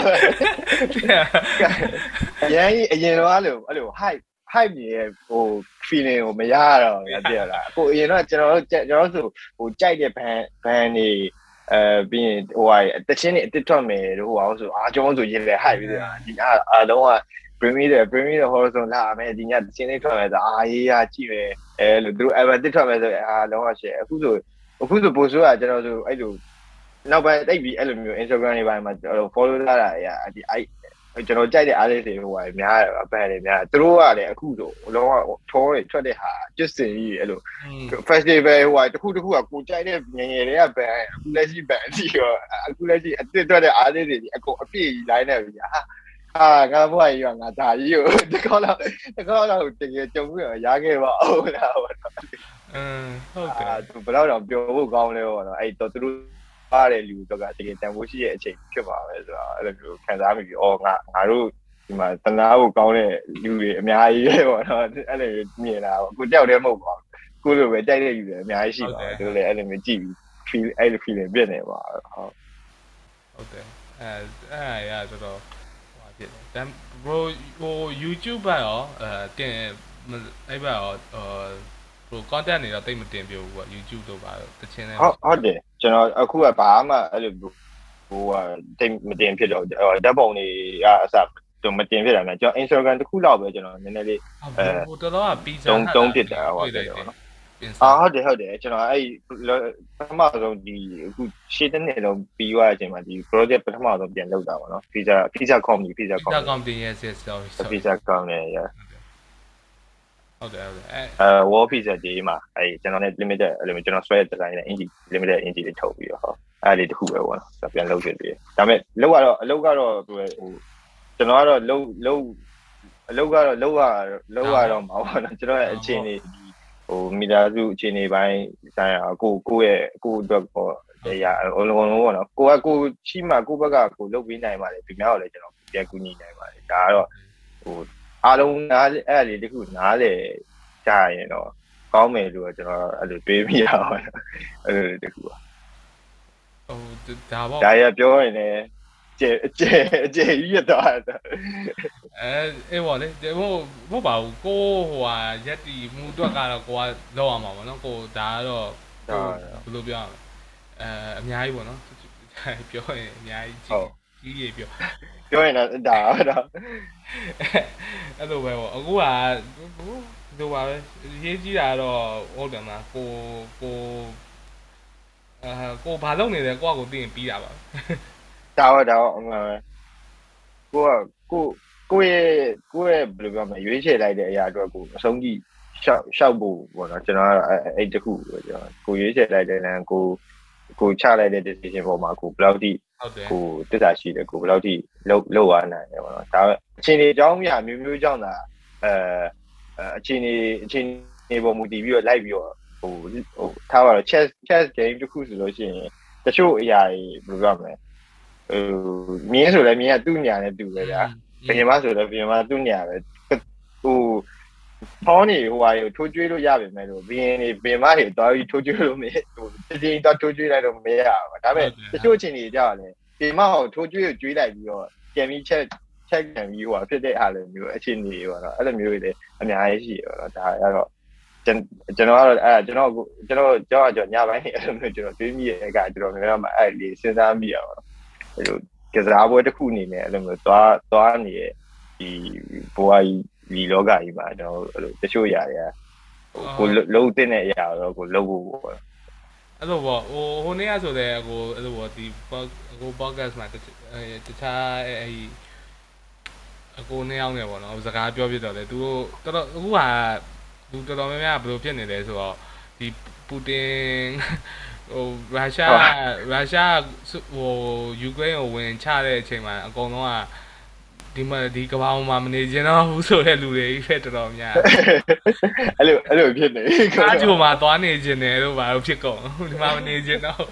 အရင်တော့အဲ့လို hype ရဲ့ဟို feeling ကိုမရတော့ဘူးပြလားအခုအရင်တော့ကျွန်တော်ဆိုဟိုကြိုက်တဲ့ band တွေပြီးရင်ဟိုဟာတချင်းတွေအတစ်ထွက်မယ်တို့ဟိုအောင်ဆိုကျွန်တော်ဆိုရင်လည်း hype ပြီးတာဒီအားလုံးက bring me the horizon လာမယ်ဒီညတချင်းတွေထွက်မယ်ဆိုရေးရကြည့်မယ်အဲ့လိုသူတို့ ever တစ်ထွက်မယ်ဆိုလုံးဝ share အခုဆိုပို့ဆိုတာကျွန်တော်ဆိုအဲ့လိုနောက်ပိုင်းတိတ်ပြီးအဲ့လိုမျိုး Instagram တွေပိုင်းမှာ follow လာတာဒီကျွန်တော်ကြိုက်တဲ့ artist တွေဟိုဟာများတယ်အပန်တွေများသူတို့ကလည်းအခုဆိုလုံးဝထောတွေထွက်တဲ့ဟာကျစ်စင်ကြီးအဲ့လို festival ဟိုဟာတခုကကိုကြိုက်တဲ့ငယ်ငယ်တွေကဘန်အခုလက်ရှိဘန်ကြီးရောအခုလက်ရှိအစ်ထွက်တဲ့ artist တွေအကုန်အပြည့်ကြီး line နေပြီငါဘွားကြီးကငါဒါကြီးကိုတကောလောက်တကယ်ကြုံပြီးရခဲ့ပါဦးလားဟုတ်တယ်ဘယ်တော့တော့ပြောဖို့ကောင်းလဲပေါ့နော်အဲ့တော့သူတို့ပါတယ်လူတော့ကတကယ်တန်ဖိုးရှိရဲ့အချိန်ဖြစ်ပါပဲဆိုတော့အဲ့လိုမျိုးခံစားမိပြီးငါတို့ဒီမှာတနာဖို့ကောင်းတဲ့လူတွေအများကြီးပဲပေါ့နော်အဲ့လိုမြင်လာပေါ့ကိုတယောက်တည်းမဟုတ်ပါဘူးကိုလိုပဲကြိုက်တဲ့လူတွေအများကြီးရှိပါတယ်သူလည်းအဲ့လိုမျိုးကြည့်ပြီး feel အဲ့လို feeling ပြနေပါဟုတ်တယ်အဲ့ရတော့ဖြစ်တယ် bro ဟို YouTube ဘက်ရောတင်အဲ့ဘက်ရောဟို content တွေတော့တိတ်မတင်ပြဘူးပေါ့ YouTube တို့ပါတချင်းနဲ့ဟုတ်တယ်ကျွန်တော်အခုကဘာမှအဲ့လိုဟိုတိတ်မတင်ဖြစ်တော့ဓာတ်ပုံတွေအစတော့မတင်ဖြစ်တာများကျွန်တော် Instagram တစ်ခုလောက်ပဲကျွန်တော်နည်းနည်းလေးဟိုတော်တော်က pizza တုံးဖြစ်တာဟုတ်တယ်နော်ဟုတ်တယ်ကျွန်တော်အဲ့ပထမဆုံးဒီအခုရှေ့တစ်နှစ်လုံးပြီးသွားတဲ့အချိန်မှာဒီ project ပထမဆုံးပြန်လုပ်တာပေါ့နော် pizza company yes pizza company နဲ့ဟုတ်တယ်ဟုတ်တယ် War Piece ဒီမှာကျွန်တော်နဲ့ limited အဲ့လိုကျွန်တော်ဆွဲတဲ့ design နဲ့ engine limited engine တွေထုတ်ပြီးတော့ဟောအဲ့ဒီတခုပဲပေါ့နော်ပြန်လုပ်ဖြစ်ပြီးဒါပေမဲ့အလုပ်ကတော့ဟိုကျွန်တော်ကတော့အလုပ်ကတော့လုပ်ရတော့မှာပေါ့နော်ကျွန်တော်ရဲ့အခြေအနေဟိုမိသားစုအခြေအနေပိုင်းဆိုင်ရာကိုယ့်အတွက်ပေါ့တရားအလုံးလုံးပေါ့နော်ကိုရှိမှကိုယ့်ဘက်ကကိုလုပ်ပေးနိုင်ပါလေဒီများတော့လည်းကျွန်တော်ပြန်ကူညီနိုင်ပါလေဒါကတော့ဟိုအားလုံးအဲ့လေတခုနားလေကြာရင်တော့ကောင်းမယ်လို့ကျွန်တော်အဲ့လိုတွေးမိရအောင်အဲ့လိုတခုပါဟိုဒါပေါ့ဒါရပြောရင်လည်းကျေကြီးရတော့အေးပေါ့လေဟုတ်ပါဘူးကိုဟိုဟာရက်တီမူတွက်ကတော့ကိုကလောက်အောင်ပါဗောနော်ကိုဒါကတော့ဘယ်လိုပြောရမလဲအများကြီးပေါ့နော်ပြောရင်အများကြီးကြီးပြောရင်တော့ဒါတော့အဲ့လိုပဲပေါ့အခုကဒီပါပဲရေးကြည့်တာတော့ဟုတ်တယ်မလားကိုဘာလုပ်နေလဲကိုကကိုသိရင်ပြီးတာပါဒါအမှန်ပဲကိုရဲ့ဘယ်လိုပြောမလဲရွေးချယ်လိုက်တဲ့အရာအတွက်ကိုအဆုံးကြီးရှောက်ဖို့ပေါ့နော်ကျွန်တော်ကအဲ့တခုပဲကျွန်တော်ကိုရွေးချယ်လိုက်တဲ့လမ်းကိုချလိုက်တဲ့ decision ပေါ်မှာကိုဘယ်လောက်ထိကိုတစ္ဆာရှိတယ်ကိုဘယ်လောက်ထိလောက်ရနိုင်တယ်ပေါ့နော်ဒါအချိန်တွေအကြောင်းအရာမျိုးကြောင့်သာအချိန်တွေပေါ်မူတည်ပြီးတော့လိုက်ပြီးတော့ဟိုထားပါတော့ chess game တခုဆိုလို့ရှိရင်တချို့အရာတွေဘယ်လိုပြောမလဲမြင်းဆိုလည်းမြင်းကသူ့ညာနဲ့တူပဲဗျာဘယ်မှာဆိုလည်းဘယ်မှာသူ့ညာပဲဟိုဖောင်းနေဟိုဟာကိုထိုးကျွေးလို့ရပါမယ်လို့ဘင်းနေဘင်မတွေတွားပြီးထိုးကျွေးလို့မရဟိုတင်းတော့ထိုးကျွေးလိုက်တော့မရဘူးဒါပေမဲ့တချို့အချိန်တွေကြောက်တယ်ဘင်မကိုထိုးကျွေးကိုကျွေးလိုက်ပြီးတော့ပြန်ပြီးချက်ခံပြီးဟိုဟာဖြစ်တဲ့အားလိုမျိုးအချိန်တွေပေါ့နော်အဲ့လိုမျိုးတွေလည်းအများကြီးရှိရတော့ဒါကတော့ကျွန်တော်ကတော့ကျွန်တော်ကြောက်ညပိုင်းအဲ့လိုမျိုးကျွန်တော်တွေးမိရဲ့အခါကျွန်တော်လည်းအဲ့ဒီစဉ်းစားမိရပါအဲ့လိုကစားပွဲတစ်ခုအနေနဲ့အဲ့လိုမျိုးသွားနေတဲ့ဒီဘဝကြီးဒီလောကကြီးမှာကျွန်တော်အဲ့လိုတချို့ຢာတွေကိုလုံးတဲ့အရာတော့ကိုလုံးဖို့ပေါ့အဲ့လိုပေါ့ဟိုနေ့ကဆိုတဲ့ကိုအဲ့လိုပေါ့ဒီကို podcast မှာတခြားအဲ့အကိုနှစ်ယောက်နေပေါ့နော်စကားပြောပြတော့လေသူတို့တော်အခုဟာသူတော်တော်များများဘယ်လိုဖြစ်နေလဲဆိုတော့ဒီပူတင်ဟိုရုရှားဟိုယူကရိန်းကိုဝင်ချတဲ့အချိန်မှာအကုန်လုံးကဒီကဘာမှာမနေချင်တော့ဘူးဆိုတဲ့လူတွေပဲတော်တော်များအဲ့လိုဖြစ်နေအားချိုမှာသွားနေချင်တယ်လို့ဘာလို့ဖြစ်ကုန်ဒီမှာမနေချင်တော့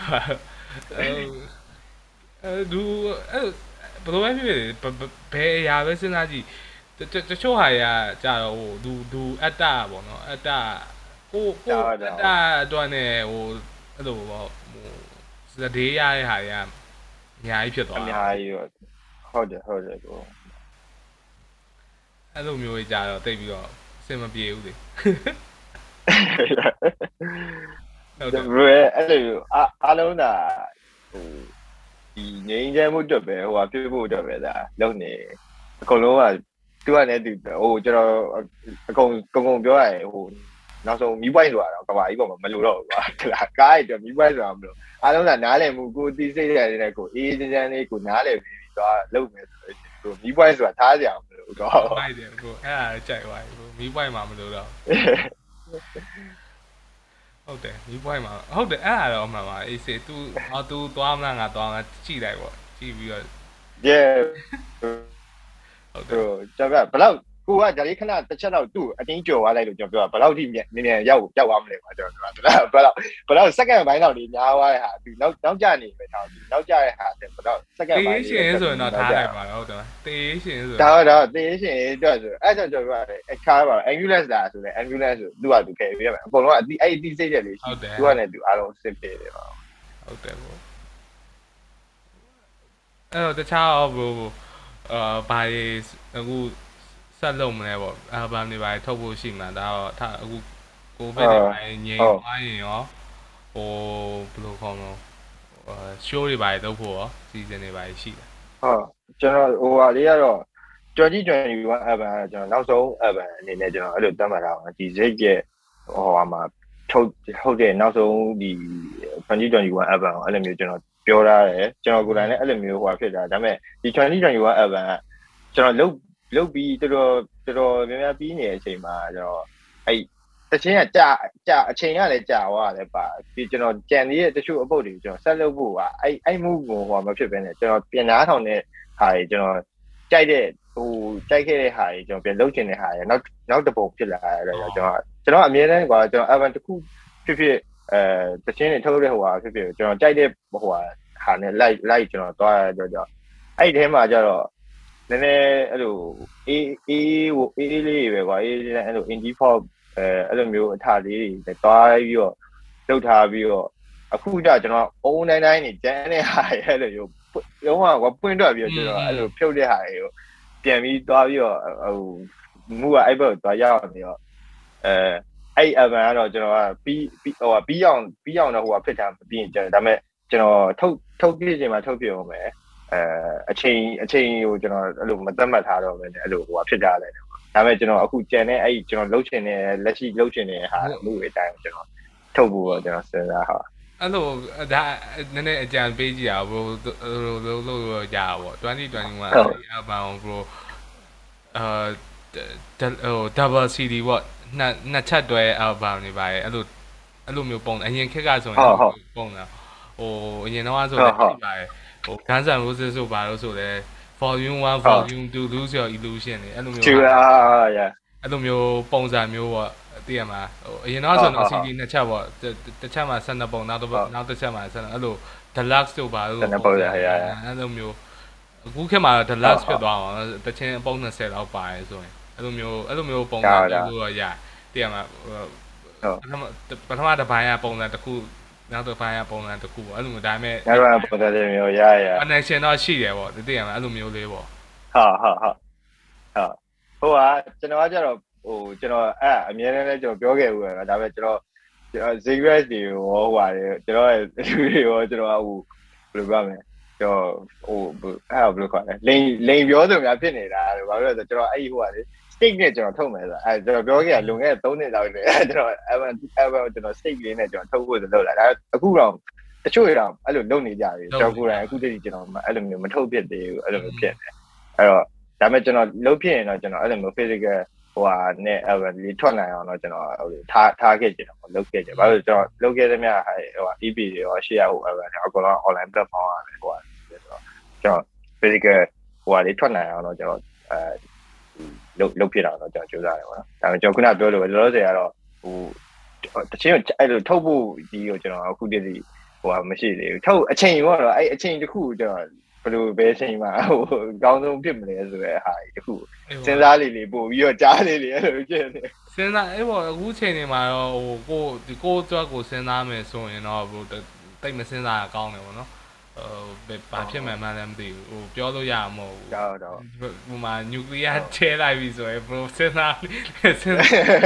ဒူဘယ်လိုပဲဖြစ်ဘယ်အရာပဲစဉ်းစားကြည့်တချို့ဟာရကြတော့ဟိုဒူအတ္တပေါ့နော်အတ္တကိုအတ္တအတွက်နဲ့ဟိုအဲ့လိုပေါ့ဟိုစဒေးရတဲ့ဟာရအများကြီးဖြစ်သွားအများကြီးဟုတ်တယ်ကိုအဲ့လိုမျိုးကြတော့တိတ်ပြီးတော့အဆင်မပြေဘူးလေဟုတ်တယ်ဘယ်အဲ့လိုအားလုံးသာဟိုဒီငိမ့်ချမ်းမှုအတွက်ပဲဟိုဟာပြဖို့အတွက်ပဲဒါလုပ်နေအကုန်လုံးကသူကလည်းသူဟိုကျွန်တော်အကုန်ပြောရရင်ဟိုနောက်ဆုံးမီးပွိုင်းဆိုတာတော့ကဘာကြီးပေါ်မှာမလိုတော့ဘူးကွာကားရတော့မီးပွိုင်းဆိုတာမလို့အားလုံးကနားလည်မှုကိုသိစိတ်ရတယ်ကိုအေးချမ်းလေးကိုနားလည်ပြီးသွားလုပ်မယ်ဆိုတော့မီးပွိုင်းဆိုတာထားကြအောင်မလို့တော့ဟုတ်တယ်ကိုအဲ့ဒါကြိုက်သွားပြီကိုမီးပွိုင်းမှာမလို့တော့ဟုတ်တယ်မီးပွိုင်းမှာဟုတ်တယ်အဲ့ဒါတော့မှန်ပါအေးစေ तू သွားမလားငါသွားမလားကြည့်လိုက်ပေါ့ကြည့်ပြီးတော့ yeah ဟုတ်တယ်ကျွန်တော်ဘယ်လောက်ကိုကဒါလေးခဏတစ်ချက်တော့သူ့အတင်းကြော်သွားလိုက်လို့ကျွန်တော်ပြောတာဘယ်လောက်ထိမြင်ရောက်သွားမလဲကွာကျွန်တော်ပြောတာဘယ်လောက်စက္ကန့်ပိုင်းလောက်လေးများသွားတဲ့ဟာသူနောက်ကျနေပဲထားပြီးနောက်ကျတဲ့ဟာတဲ့ဘယ်လောက်စက္ကန့်ပိုင်းတေးရှင်ဆိုရင်တော့ထားလိုက်ပါတော့ဟုတ်တယ်တေးရှင်ဆိုဒါတေးရှင်အတွက်ဆိုအဲ့ကြောင့်ကျွန်တော်ပြောတယ်အခါပါ ambulance လာဆိုလဲ ambulance ဆိုသူ့ဟာသူခဲ့ပြရမယ်အကုန်လုံးကအဲ့ဒီစိတ်တယ်လေးရှိသူကလည်းသူအားလုံးစစ်ပြေတယ်ပါဟုတ်တယ်ပေါ့အဲ့တော့တခြားဘို့ဘာအခုဆက်လုံးမလဲပေါ့အယ်ဘမ်တွေပါထုတ်ဖို့ရှိမှာဒါတော့အခုကိုဗစ်တွေပါငြိမ်သွားရင်ရောဟိုဘယ်လိုခေါ်မလဲရှိုးတွေပါလုပ်ဖို့ရောစီစဉ်တွေပါရှိတယ်ဟုတ်ကျွန်တော်ဟိုဟာလေးကတော့2021 album ကကျွန်တော်နောက်ဆုံး album အနေနဲ့ကျွန်တော်အဲ့လိုသတ်မှတ်ထားအောင်ဒီစိတ်ရဲ့ဟိုဟာမှာထုတ်တဲ့နောက်ဆုံးဒီ2021 album ကိုအဲ့လိုမျိုးကျွန်တော်ပြောထားတယ်ကျွန်တော်ကိုယ်တိုင်လည်းအဲ့လိုမျိုးဟိုဟာဖြစ်တာဒါပေမဲ့ဒီ2021 album ကကျွန်တော်လုတ်ပြီးတော်တော်တော်များများပြီးနေတဲ့အချိန်မှာကျွန်တော်အဲ့တချင်းကကြာအချိန်ကလည်းကြာသွားတယ်ပါဒီကျွန်တော်ကြံနေတဲ့တချို့အပုတ်တွေကျွန်တော်ဆက်လုပ်ဖို့ကအဲ့မှုကိုဟိုမဖြစ်ဘဲနဲ့ကျွန်တော်ပြင်သားထောင်တဲ့ဟာတွေကျွန်တော်ကြိုက်တဲ့ဟိုကြိုက်ခဲ့တဲ့ဟာတွေကျွန်တော်ပြန်လုပ်ချင်တဲ့ဟာတွေနောက်တစ်ပုံဖြစ်လာရတော့ကျွန်တော်အမြဲတမ်းကွာကျွန်တော် event တစ်ခုဖြစ်တချင်းတွေထုတ်တဲ့ဟိုဟာဖြစ်ကျွန်တော်ကြိုက်တဲ့ဟိုဟာနဲ့လိုက်ကျွန်တော်သွားရတော့အဲ့ဒီထဲမှာကျတော့နည်းနည်းအဲ့လိုအေးလေးပဲကွာအေးလေးအဲ့လို indie pop အဲ့လိုမျိုးအထာလေးတွေတွားပြီးတော့လှုပ်ထားပြီးတော့အခုကျကျွန်တော်အုံတိုင်းနေကျန်းတဲ့ဟာအဲ့လိုမျိုးလုံးဝကွာပွင့်ထွက်ပြီးတော့ကျွန်တော်အဲ့လိုဖြုတ်တဲ့ဟာတွေကိုပြန်ပြီးတွားပြီးတော့ဟိုမူကအဲ့ဘက်တွားရအောင်ပြီးတော့အဲ့ album ကတော့ကျွန်တော်ကပြီးအောင်တော့ဟိုကဖြစ်တာမပြီးရင်ကျွန်တော်ဒါပေမဲ့ကျွန်တော်ထုတ်ပြချိန်မှာထုတ်ပြအောင်မယ်အချိန်ကိုကျွန်တော်အဲ့လိုမသတ်မှတ်ထားတော့ပဲအဲ့လိုဟိုဖြစ်ကြတယ်ဒါပေမဲ့ကျွန်တော်အခုကြံတဲ့အဲ့ကျွန်တော်လှုပ်ချင်တဲ့လက်ရှိလှုပ်ချင်တဲ့ဟာမှုတွေအတိုင်းကျွန်တော်ထုတ်ဖို့တော့ကျွန်တော်စဉ်းစားဟာအဲ့လိုဒါနည်းနည်းအကြံပေးကြည့်ရအောင်ဘရိုလို့ရပါဘော2021အဘောင်ဘရိုdouble CD ပေါ့နှစ်ချက်တွဲ album တွေပါရဲ့အဲ့လိုမျိုးပုံအရင်ခက်ကဆိုရင်ပုံတာဟိုအရင်တော့ဆိုလည်းဖြစ်ပါရဲ့ဟို Guns N' Roses ဆိုပါလို့ဆိုလဲ Volume 1 Volume 2 Lose Your Illusion တွေအဲ့လိုမျိုးအဲ့လိုမျိုးပုံစံမျိုးပေါ့သိရမှာဟိုအရင်တော့ဆိုတော့ CD နှစ်ချက်ပေါ့တစ်ချက်မှာ12ပုံနောက်တစ်ချက်မှာ12အဲ့လို Deluxe တို့ပါလို့အဲ့လိုမျိုးအခုခေတ်မှာ Deluxe ဖြစ်သွားအောင်တချင်းပုံ20လောက်ပါတယ်ဆိုရင်အဲ့လိုမျိုးပုံစံမျိုးလို့ရသိရမှာပထမတစ်ပိုင်းကပုံစံတစ်ခုနောက်တစ်ပိုင်းကပုံစံတစ်ခုပေါ့အဲ့လိုမျိုးဒါပေမဲ့နောက်တစ်ပိုင်းပုံစံတစ်မျိုးရ connection တော့ရှိတယ်ပေါ့သိရမှာအဲ့လိုမျိုးလေးပေါ့ဟိုကကျွန်တော်ကကြတော့ဟိုကျွန်တော်အများနဲ့လည်းကျွန်တော်ပြောခဲ့ဦးတယ်ဒါပေမဲ့ကျွန်တော် Cigarette တွေဟိုပါတယ်ကျွန်တော်လူတွေရောကျွန်တော်ဟိုဘယ်လိုပြောမလဲကျွန်တော်ဟိုဘယ်လိုခေါ်လဲလိန်ပြောသူများဖြစ်နေတာဘာလို့လဲဆိုတော့ကျွန်တော်အဲ့ဟိုကလေ stick နဲ့ကျွန်တော်ထုတ်မယ်ဆိုတာကျွန်တော်ပြောခဲ့လွန်ခဲ့တဲ့3နှစ်လောက်တည်းကျွန်တော် ever ကျွန်တော် stick လေးနဲ့ကျွန်တော်ထုတ်ဖို့လုပ်လာဒါအခုတော့တချို့တော့အဲ့လိုလုပ်နေကြပြီကျွန်တော်ကိုယ်တိုင်အခုတည်းကျွန်တော်အဲ့လိုမျိုးမထုတ်ဖြစ်သေးဘူးအဲ့လိုမျိုးဖြစ်နေအဲ့တော့ဒါပေမဲ့ကျွန်တော်လုပ်ဖြစ်ရင်တော့ကျွန်တော်အဲ့လိုမျိုး physical ဟိုဟာနဲ့ ever လေးထွက်နိုင်အောင်တော့ကျွန်တော်ဟိုထားခဲ့ကြတယ်ပေါ့လုပ်ခဲ့ကြဘာလို့ကျွန်တော်လုပ်ခဲ့တဲ့မြတ်ဟို EP တွေရော share ဟို ever အကုန်လုံး online platform ရတယ်ဟိုဆိုတော့ကျွန်တော် physical ဟိုဟာလေးထွက်နိုင်အောင်တော့ကျွန်တော်လုပ်ဖြစ်တာတော့ကျွန်တော်ကြိုးစားတယ်ပေါ့နော်ဒါပေမဲ့ကျွန်တော်ခုနပြောလို့လောလောဆယ်ကတော့ဟိုတချင်းအဲ့လိုထုတ်ဖို့ဒီကိုကျွန်တော်အခုတည်းဟိုဟာမရှိသေးဘူးထုတ်အချိန်ရောတော့အဲ့အချိန်တစ်ခုကိုကျွန်တော်ဘယ်လိုပဲအချိန်မှာဟိုအကောင်းဆုံးဖြစ်မလဲဆိုတဲ့ဟာတစ်ခုစဉ်းစားလေးပို့ပြီးတော့ကြားလေးအဲ့လိုဖြစ်နေစဉ်းစားအဲ့ပေါ့အခုချိန်နေမှာတော့ဟိုကိုအတွက်ကိုစဉ်းစားမယ်ဆိုရင်တော့ဟိုတိတ်မစဉ်းစားရကောင်းတယ်ပေါ့နော်ဘာဖြစ်မှန်းမလည်းမသိဘူးဟိုပြောလို့ရမှာမဟုတ်ဘူးတော့ဟိုမှာ nuclear ချဲလိုက်ပြီဆိုရင် bro စဉ်းစားကျွန်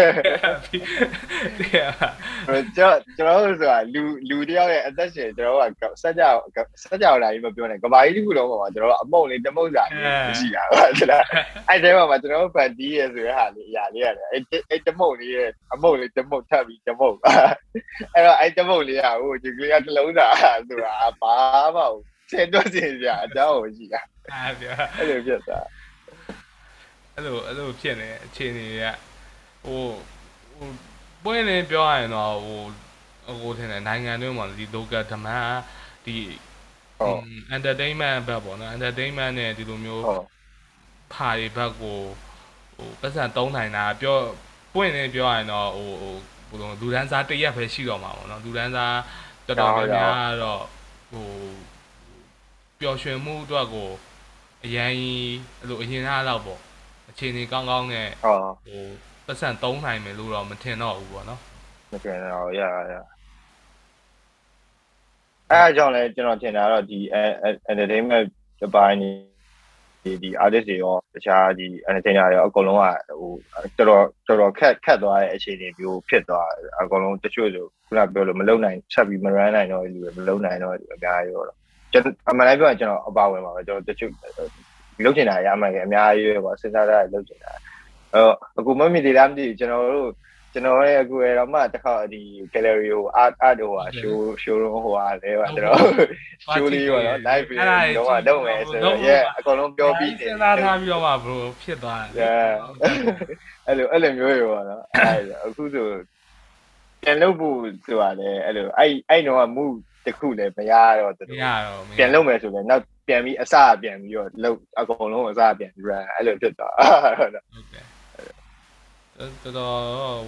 တော်တို့ဆိုတာလူတယောက်ရဲ့အသက်ရှင်ကျွန်တော်ကစက်ကြောင်လာကြီးမပြောနဲ့ကဘာကြီးတစ်ခုလုံးပါကျွန်တော်ကအမုံလေးတမုံစာလေးရှိတာဟုတ်လားအဲ့တဲမှာကျွန်တော်ဖန်တီးရဲဆိုတဲ့ဟာလေးအရာလေးရတယ်အဲ့တမုံလေးရဲ့အမုံလေးတမုံထပ်ပြီးတမုံအဲ့တော့အဲ့တမုံလေးကဟို nuclear တစ်လုံးစာဆိုတာဘာမှဆယ်တော့စီကြအကြောင်းကိုရှိတာအဲ့လိုဖြစ်တာအဲ့လိုဖြစ်နေအခြေအနေကဟိုပွင့်နေပြောရရင်တော့ဟိုထင်တယ်နိုင်ငံတွင်းမှာဒီ local demand ဒီ entertainment ဘက်ပေါ့နော် entertainment နဲ့ဒီလိုမျိုးဖာတွေဘက်ကိုဟိုပတ်စံသုံးနိုင်တာပြောပွင့်နေပြောရရင်တော့ဟိုဘယ်လိုလူဒန်းစားတရက်ပဲရှိတော့မှာပေါ့နော်လူဒန်းစားတော်တော်များများတော့ဟိုပျော်ရွှင်မှုအတွက်ကိုအရင်အဲ့လိုအရင်သားတော့ပေါ့အခြေအနေကောင်းနဲ့ဟိုပတ်စံသုံးနိုင်မယ်လို့တော့မထင်တော့ဘူးပေါ့နော်မထင်တော့ရအဲ့အကြောင်းလဲကျွန်တော်ထင်တာတော့ဒီ entertainment တစ်ပိုင်းဒီ artist တွေရောတခြားဒီ entertainer တွေရောအကုန်လုံးကဟိုတော်တော်ခက်သွားတဲ့အခြေအနေမျိုးဖြစ်သွားအကုန်လုံးတချို့ဆိုခုနပြောလို့မလုံနိုင်ဆက်ပြီးမ run နိုင်တော့လူတွေမလုံနိုင်တော့အများကြီးရောကျွန်တော်အမှန်တမ်းပြောရင်ကျွန်တော်အပါဝင်ပါပဲကျွန်တော်တချို့လုပ်ချင်တာရမှန်ကအများကြီးပဲပေါ့စဉ်းစားတာလုပ်ချင်တာအခုမမီဒီလားမသိကျွန်တော်တို့ကျွန်တော်ရဲ့အခုရတော့မှတစ်ခါဒီ gallery ကိုအားဟိုဟာ showroom ဟိုဟာလဲပါကျွန်တော် show လေးရောနော် live ပြီးတော့မယ်ဆိုတော့ရဲ့အကုန်လုံးပြောပြီးနေစဉ်းစားထားပြီးတော့မှ bro ဖြစ်သွားတယ်အဲ့လိုမျိုးရောနော်အခုဆိုပြန်လုပ်ဖို့ဆိုတာလေအဲ့လိုအဲ့တော့ move တစ်ခုလည်းမရတော့တူပြန်လုပ်မယ်ဆိုလည်းနောက်ပြန်ပြီးအစပြန်ပြီးတော့လုပ်အကုန်လုံးအစပြန်ပြီး run အဲ့လိုဖြစ်သွားဟုတ်တယ်တော်တော်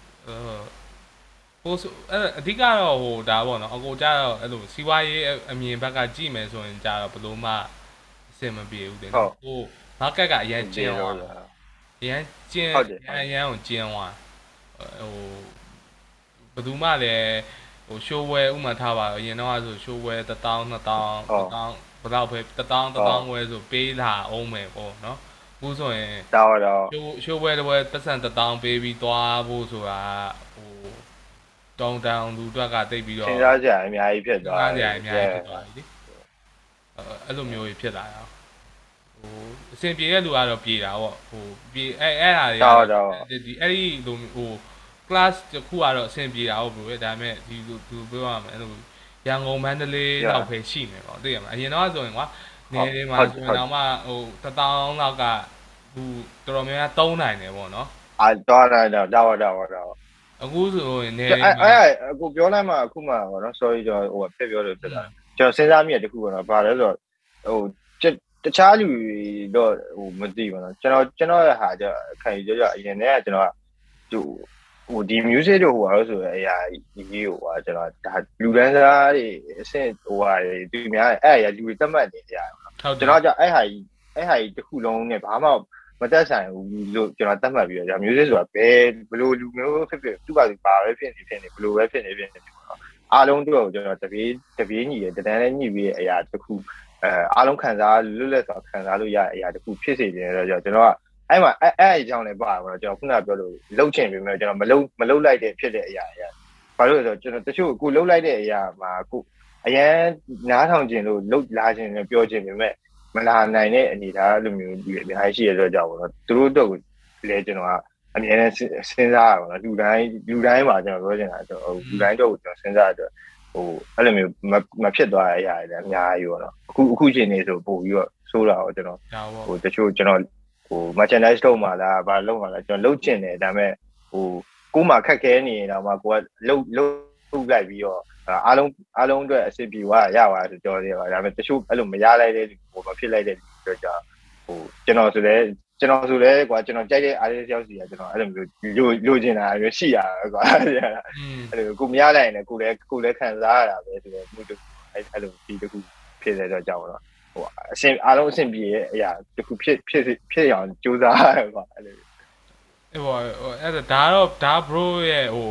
ဟိုအဓိကတော့ဟိုဒါပေါ့နော်အကိုကြတော့အဲ့လိုစီးပွားရေးအမြင်ဘက်ကကြည့်မယ်ဆိုရင်ကြတော့ဘလို့မှအဆင်မပြေဘူးတဲ့နော်ဟို market ကအရင်ကျင်းသွားအရင်ကျင်းအရင်ကိုကျင်းသွားဟိုဘယ်သူမှလည်းဟို show wear ဥမာထားပါအရင်တော့ဆို show wear 1000 2000 1000ဘယ်တော့ပဲ1000ဝယ်ဆိုပေးလာအောင်မယ်ပေါ့နော်အခုဆိုရင်တော့ show wear တော့ပတ်စံ1000ပေးပြီးသွားဖို့ဆိုတာဟိုတောင်းလူအတွက်ကတိတ်ပြီးတော့စဉ်းစားကြအများကြီးဖြစ်သွားတယ်အများကြီးဖြစ်သွားပြီလေအဲ့လိုမျိုးဖြစ်လာတာဟိုအဆင်ပြေတဲ့လူကတော့ပြေတာပေါ့ဟိုပြေအဲ့ဟာတွေဒီအဲ့ဒီလိုဟို class တစ်ခုကတော့အဆင်ပြေတာဟုတ်ဘူးဒါပေမဲ့ဒီလိုပြောရမယ်အဲ့လိုရန်ကုန်မန္တလေးလောက်ပဲရှိနေပေါ့သိရမလားအရင်တော့ဆိုရင်ကွာနေနေမှာဆိုရင်တော့မှဟို1000လောက်ကဟိုတော်တော်များများသုံးနိုင်တယ်ပေါ့နော်တော့အခုဆိုရင်နေအခုပြောလိုက်မှအခုမှပေါ့နော် sorry ကျွန်တော်ဟိုဖြစ်ပြောလို့ဖြစ်တာကျွန်တော်စဉ်းစားမိတဲ့တခုပေါ့နော်ဘာလဲဆိုတော့ဟိုတခြားလူတော့ဟိုမသိပါတော့ကျွန်တော်ရဲ့ဟာကြခံယူကြအရင်တည်းကကျွန်တော်ဟိုဒီ music တို့ဟိုဆိုအရာကြီးဟိုဟာကျွန်တော်ဒါလူဒန်းစားတွေအဆင့်ဟိုဟာဒီများအဲ့အရာလူတွေသတ်မှတ်နေကြရအောင်ကျွန်တော်ကအဲ့ဟာကြီးတစ်ခုလုံးနဲ့ဘာမှမသက်ဆိုင်ဘူးလို့ကျွန်တော်သတ်မှတ်ပြီးတော့ music ဆိုတာဘယ်လိုလူမျိုးဖြစ်သူ့ဘာသူပါပဲဖြစ်နေဘယ်လိုပဲဖြစ်နေပေါ့နော်အားလုံးတို့ကျွန်တော်တပြေးညီတယ်တန်းနဲ့ညီပြီးတဲ့အရာတစ်ခုအားလုံးခံစားလွတ်လပ်စွာခံစားလို့ရတဲ့အရာတစ်ခုဖြစ်စေတယ်ဆိုတော့ကျွန်တော်ကအဲ့မှာအဲ့အကြောင်းလည်းပါပါတော့ကျွန်တော်ခုနကပြောလို့လှုပ်ချင်ပြီမဲ့ကျွန်တော်မလှုပ်လိုက်တဲ့ဖြစ်တဲ့အရာဘာလို့လဲဆိုတော့ကျွန်တော်တချို့အခုလှုပ်လိုက်တဲ့အရာမှာအခုအရန်နားထောင်ခြင်းလို့လှုပ်လာခြင်းနဲ့ပြောခြင်းပြီမဲ့မလာနိုင်တဲ့အနေအထားလိုမျိုးဒီအများကြီးရှိရတော့ကြောက်ပါတော့သူတို့တော့လည်းကျွန်တော်ကအမြဲတမ်းစဉ်းစားရပါတော့လူတိုင်းမှာကျွန်တော်ပြောချင်တာဆိုလူတိုင်းတော့ကျွန်တော်စဉ်းစားတော့ဟိုအဲ့လိုမျိုးမဖြစ်သွားတဲ့အရာတွေလည်းအများကြီးပေါ့နော်အခုချိန်နေဆိုပို့ပြီးတော့ဆိုးတာတော့ကျွန်တော်ဟိုတချို့ကျွန်တော်ဟို merchandise ထုတ်မှလားဘာလုပ်မှလားကျွန်တော်လုပ်ချင်တယ်ဒါပေမဲ့ဟိုကိုယ်မှခက်ခဲနေရင်တော့မှကိုကလုပ်လိုက်ပြီးတော့အားလုံးအတွက်အဆင်ပြေသွားရပါဆိုကြော်သေးပါဒါပေမဲ့တချို့အဲ့လိုမရလိုက်တဲ့ဟိုမဖြစ်လိုက်တဲ့အတွက်ကြောင့်ဟိုကျွန်တော်ဆိုလဲကွာကျွန်တော်ကြိုက်တဲ့ artist ရောက်စီကကျွန်တော်အဲ့လိုမျိုးလိုချင်တာမျိုးရှိရကွာအဲ့လိုကိုမရလိုက်ရင်လည်းကိုလည်းခံစားရတာပဲဆိုတော့မှုတခုအဲ့လိုဒီတခုဖြစ်တဲ့အတွက်ကြောင့်တော့ဟိုအဆင်အားလုံးအဆင်ပြေရဲ့အရာတခုဖြစ်အောင်ကြိုးစားရပါအဲ့လိုဟိုအဲ့ဒါဒါ bro ရဲ့ဟို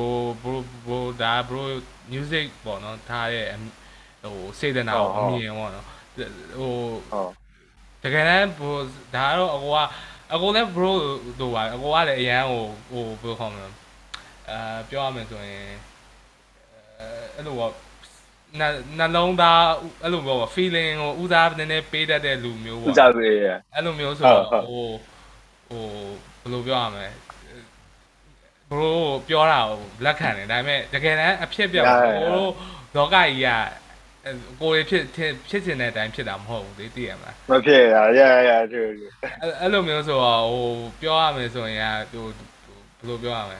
bro ဒါ bro music ပေါ့နော်ဒါရဲ့ဟိုစေတနာကိုအမြင်ပေါ့နော်ဟိုတကယ်တမ်းဟိုဒါကတော့အကိုလည်း bro တို့ပါအကိုကလည်းအရန်ဟိုဘယ်လိုခေါ်မလဲပြောရမယ်ဆိုရင်အဲ့လိုပေါ့နှလုံးသားအဲ့လိုပေါ့ feeling ကိုဦးစားနည်းနည်းပေးတတ်တဲ့လူမျိုးပေါ့ဦးစားပေးရအဲ့လိုမျိုးဆိုတော့ဟိုဘယ်လိုပြောရမလဲဘရိုပြောတာကိုလက်ခံတယ်ဒါပေမဲ့တကယ်တမ်းအဖြစ်ပြတ်ဘရိုလောကကြီးကကိုယ်ဖြစ်ချင်တဲ့အတိုင်းဖြစ်တာမဟုတ်ဘူးသိရမလားမဖြစ်တာရသူအဲ့လိုမျိုးဆိုတော့ဟိုပြောရမယ်ဆိုရင်ဟိုဘယ်လိုပြောရမလဲ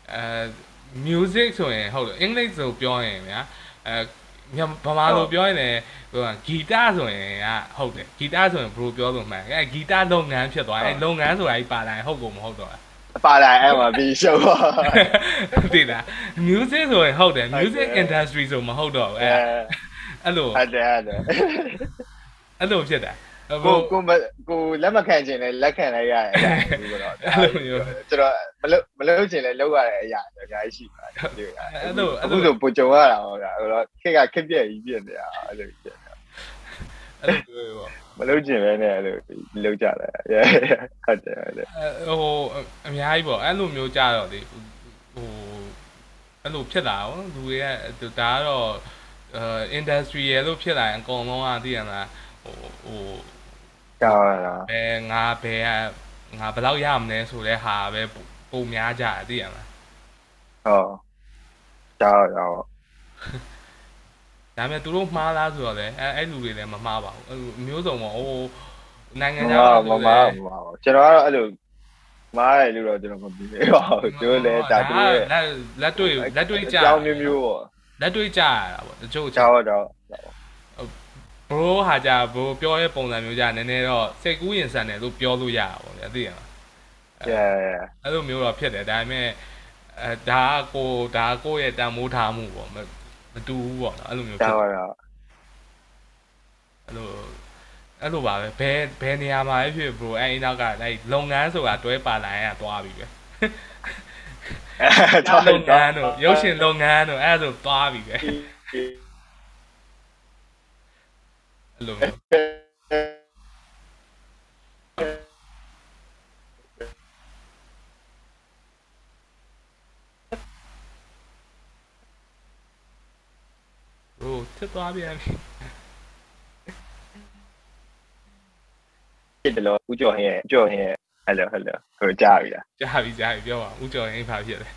music ဆိုရင်ဟုတ်တယ်အင်္ဂလိပ်ဆိုပြောရင်ဗျာဗမာလိုပြောရင်လည်းဟိုဂီတဆိုရင်ကဟုတ်တယ်ဂီတဆိုရင်ဘရိုပြောလို့မှန်အဲဂီတလုပ်ငန်းဖြစ်သွားအဲလုပ်ငန်းဆိုတာကြီးပါလာရင်ဟုတ်ကုန်မဟုတ်တော့ပါလာအဲ့မှာပြီးရှုပ်သိလား music ဆိုရင်ဟုတ်တယ် music industry ဆိုမဟုတ်တော့ဘူးအဲ့လိုဟုတ်တယ်အဲ့လိုဖြစ်တာကိုလက်မခံချင်လဲလက်ခံလိုက်ရတဲ့အရာမျိုးတော့ကျွန်တော်မလုပ်ချင်လဲလုပ်ရတဲ့အရာအများကြီးရှိပါတယ်အဲ့လိုအခုဆိုပုံကြုံရတာဟုတ်လားဟိုတော့ခက်ပြက်ကြီးပြည့်နေတာအဲ့လိုဖြစ်နေတာအဲ့လိုပေါ့မလုပ်ချင်ပဲနဲ့အဲ့လိုလုပ်ကြတယ်ဟုတ်တယ်ဟိုအများကြီးပေါ့အဲ့လိုမျိုးကြတော့လေဟိုအဲ့လိုဖြစ်လာအောင်လူတွေကဒါကတော့industry ရဲ့လို့ဖြစ်လာရင်အကုန်လုံးကသိရမလားဟိုကြောက်ရတာငါဘယ်လောက်ရမလဲဆိုတဲ့ဟာပဲပုံများကြတယ်သိရမလားကြားတော့ဒါပေမဲ့သူတို့မှားလားဆိုတော့လေအဲ့လူတွေလည်းမမှားပါဘူးအဲ့လိုမျိုးစုံပေါ့ဟိုနိုင်ငံခြားကမဆိုလည်းကျွန်တော်ကတော့အဲ့လိုမားတယ်လို့တော့ကျွန်တော်မပြောပါဘူးသူတို့လည်းဒါသူတို့ရဲ့လက်တွေ့ကြအကြောင်းမျိုးမျိုးပေါ့လက်တွေ့ကြရတာပေါ့တချို့ကြားတော့ဘရိုဟာကြဘရိုပြောတဲ့ပုံစံမျိုးကြနည်းနည်းတော့စိတ်ကူးရင်ဆန်တယ်လို့ပြောလို့ရတာပေါ့ဗျာသိရမှာအဲ့လိုမျိုးတော့ဖြစ်တယ်ဒါပေမဲ့ဒါကကိုယ့်ရဲ့တန်မိုးထားမှုပေါ့မတူဘူးပေါ့နော်အဲ့လိုမျိုးဖြစ်တယ်အဲ့လိုပါပဲဘယ်နေရာမှာဖြစ် bro အဲ့နောက်ကအဲ့လုပ်ငန်းဆိုတာတွဲပါလာရင်သွားပြီပဲလုပ်ငန်းတို့ရုပ်ရှင်လုပ်ငန်းတို့အဲ့ဒါဆိုသွားပြီပဲအဲ့လိုမျိုးဖြစ်သွားပြန်ပြီဖြစ်တယ်လို့ဦးကျော်ဟင်းရဲ့ဟယ်လိုဟိုကြားပြီလားကြားပြီပြောပါဦးကျော်ဟင်းဖာဖြစ်တယ်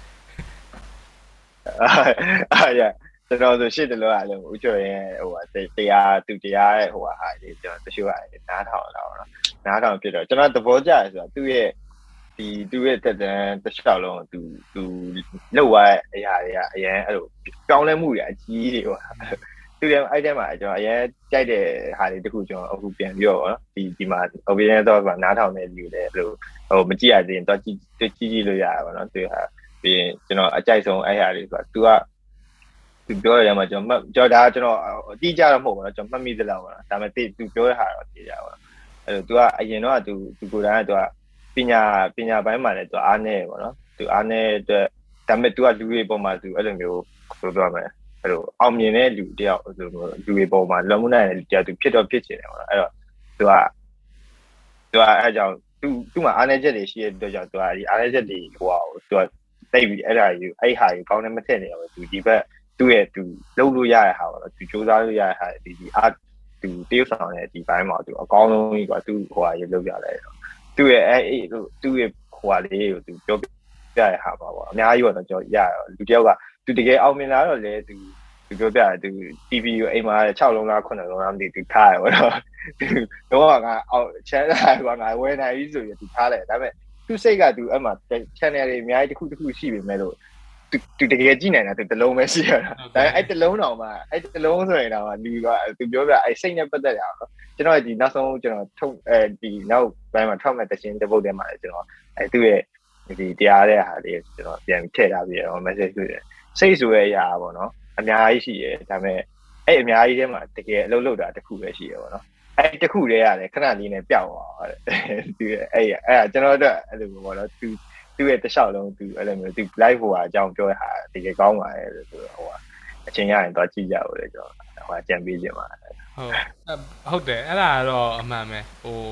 ရကျွန်တော်ဆိုရှစ်တယ်လို့အဲ့လိုဦးကျော်ဟင်းဟိုတရားသူတရားရဲ့ဟိုဟာလေးကျွန်တော်တချို့ဟာနားထောင်တော့နော်နားထောင်ဖြစ်တော့ကျွန်တော်သဘောကျတယ်ဆိုတာသူ့ရဲ့တက်တန်းတစ်လျှောက်လုံးသူလောက်သွားတဲ့အရာတွေကအရင်အဲ့လိုပြောင်းလဲမှုတွေအကြီးတွေပေါ့သူလည်းအဲ့တဲမှာကျွန်တော်အရင်ကြိုက်တဲ့ဟာတွေတခုကျွန်တော်အခုပြန်ပြီးတော့နော်ဒီမှာ opinion တော့ကနားထောင်နေလူတွေအဲ့လိုဟိုမကြည့်ရသေးရင်တော့ကြည့်လို့ရတာပေါ့နော်သူဟာပြီးရင်ကျွန်တော်အကြိုက်ဆုံးအဲ့ဟာတွေဆိုတာသူပြောရမှာကျွန်တော်ဒါကျွန်တော်အတိအကျတော့မဟုတ်ဘူးနော်ကျွန်တော်မှတ်မိသလောက်ပါနော်ဒါပေမဲ့သူပြောတဲ့ဟာတော့သိကြပါတော့အဲ့လိုသူကအရင်တော့သူကိုယ်တိုင်ကသူကပညာပိုင်းမှာလည်းသူအားနေပေါ့နော်သူအားနေအတွက်ဒါပေမဲ့သူကလူတွေပေါ်မှာသူအဲ့လိုမျိုးဘယ်လိုပြောမလဲအဲ့လိုအောင်မြင်တဲ့လူတယောက်ဆိုလိုလူတွေပေါ်မှာလွန်မှုနိုင်တဲ့လူတယောက်သူဖြစ်တော့ဖြစ်ချင်တယ်ပေါ့နော်အဲ့တော့သူကအဲ့ကြောင့်သူ့မှာအားနေချက်တွေရှိတဲ့အတွက်ကြောင့်သူကဒီအားနေချက်တွေဟိုသူကတိတ်ပြီးအဲ့ဟာကြီးကောင်းနေမထည့်နေရဘူးသူဒီဘက်သူ့ရဲ့သူလုပ်လို့ရတဲ့ဟာပေါ့နော်သူစူးစမ်းလို့ရတဲ့ဟာဒီအားသူတရုပ်ဆောင်တဲ့ဒီဘိုင်းမှာသူအကောင်းဆုံးကြီးกว่าသူဟိုဟာရေးလုပ်ပြလိုက်တော့သူ့ရဲ့သူ့ရဲ့ဟိုဟာလေးကိုသူပြောပြရတဲ့ဟာပါပေါ့အများကြီးတော့ကြောက်ရလူတယောက်ကသူတကယ်အောင်မြင်လာတော့လေသူပြောပြတယ်သူ TV ကိုအိမ်မှာ6လုံးလား9လုံးလားမသိသူထားရပေါ့နော်တော့ကအောက် channel ကငါဝယ်နိုင်ပြီဆိုရင်သူထားလိုက်ဒါပေမဲ့သူစိတ်ကသူအဲ့မှာ channel တွေအများကြီးတစ်ခုရှိပေမဲ့လို့သူတကယ်ကြည့်နိုင်တာသူတစ်လုံးပဲရှိရတာဒါပေမဲ့အဲ့တစ်လုံးတော့မှအဲ့တစ်လုံးဆိုရင်တော့လူကသူပြောပြအဲ့စိတ်နဲ့ပတ်သက်ရအောင်ကျွန်တော်ဒီနောက်ဆုံးကျွန်တော်ထုတ်ဒီနောက်ပိုင်းမှာထွက်မဲ့တခြင်းတစ်ပုတ်ထဲမှာလည်းကျွန်တော်အဲ့သူ့ရဲ့ဒီတရားတဲ့ဟာလေးကျွန်တော်ပြန်ထည့်ထားပြီးတော့ message တွေ့တယ်စိတ်ဆိုရဲ့အရာပေါ့နော်အများကြီးရှိတယ်ဒါပေမဲ့အဲ့အများကြီးထဲမှာတကယ်အလုပ်လုပ်တာတစ်ခုပဲရှိရပေါ့နော်အဲ့တစ်ခုတည်းရတယ်ခဏလေးနဲ့ပျောက်သွားတယ်သူအဲ့ကျွန်တော်တို့အဲ့လိုပေါ့နော်သူ့ရဲ့တခြားလုံးသူအဲ့လိုမျိုးသူ live ဟိုအကြောင်းပြောတာတကယ်ကောင်းပါတယ်လို့ဆိုတော့ဟိုအချင်းရရင်တော့ကြည့်ကြဦးလေကျွန်တော်ဟိုကြံပေးခြင်းပါဟုတ်တယ်အဲ့ဒါတော့အမှန်ပဲဟို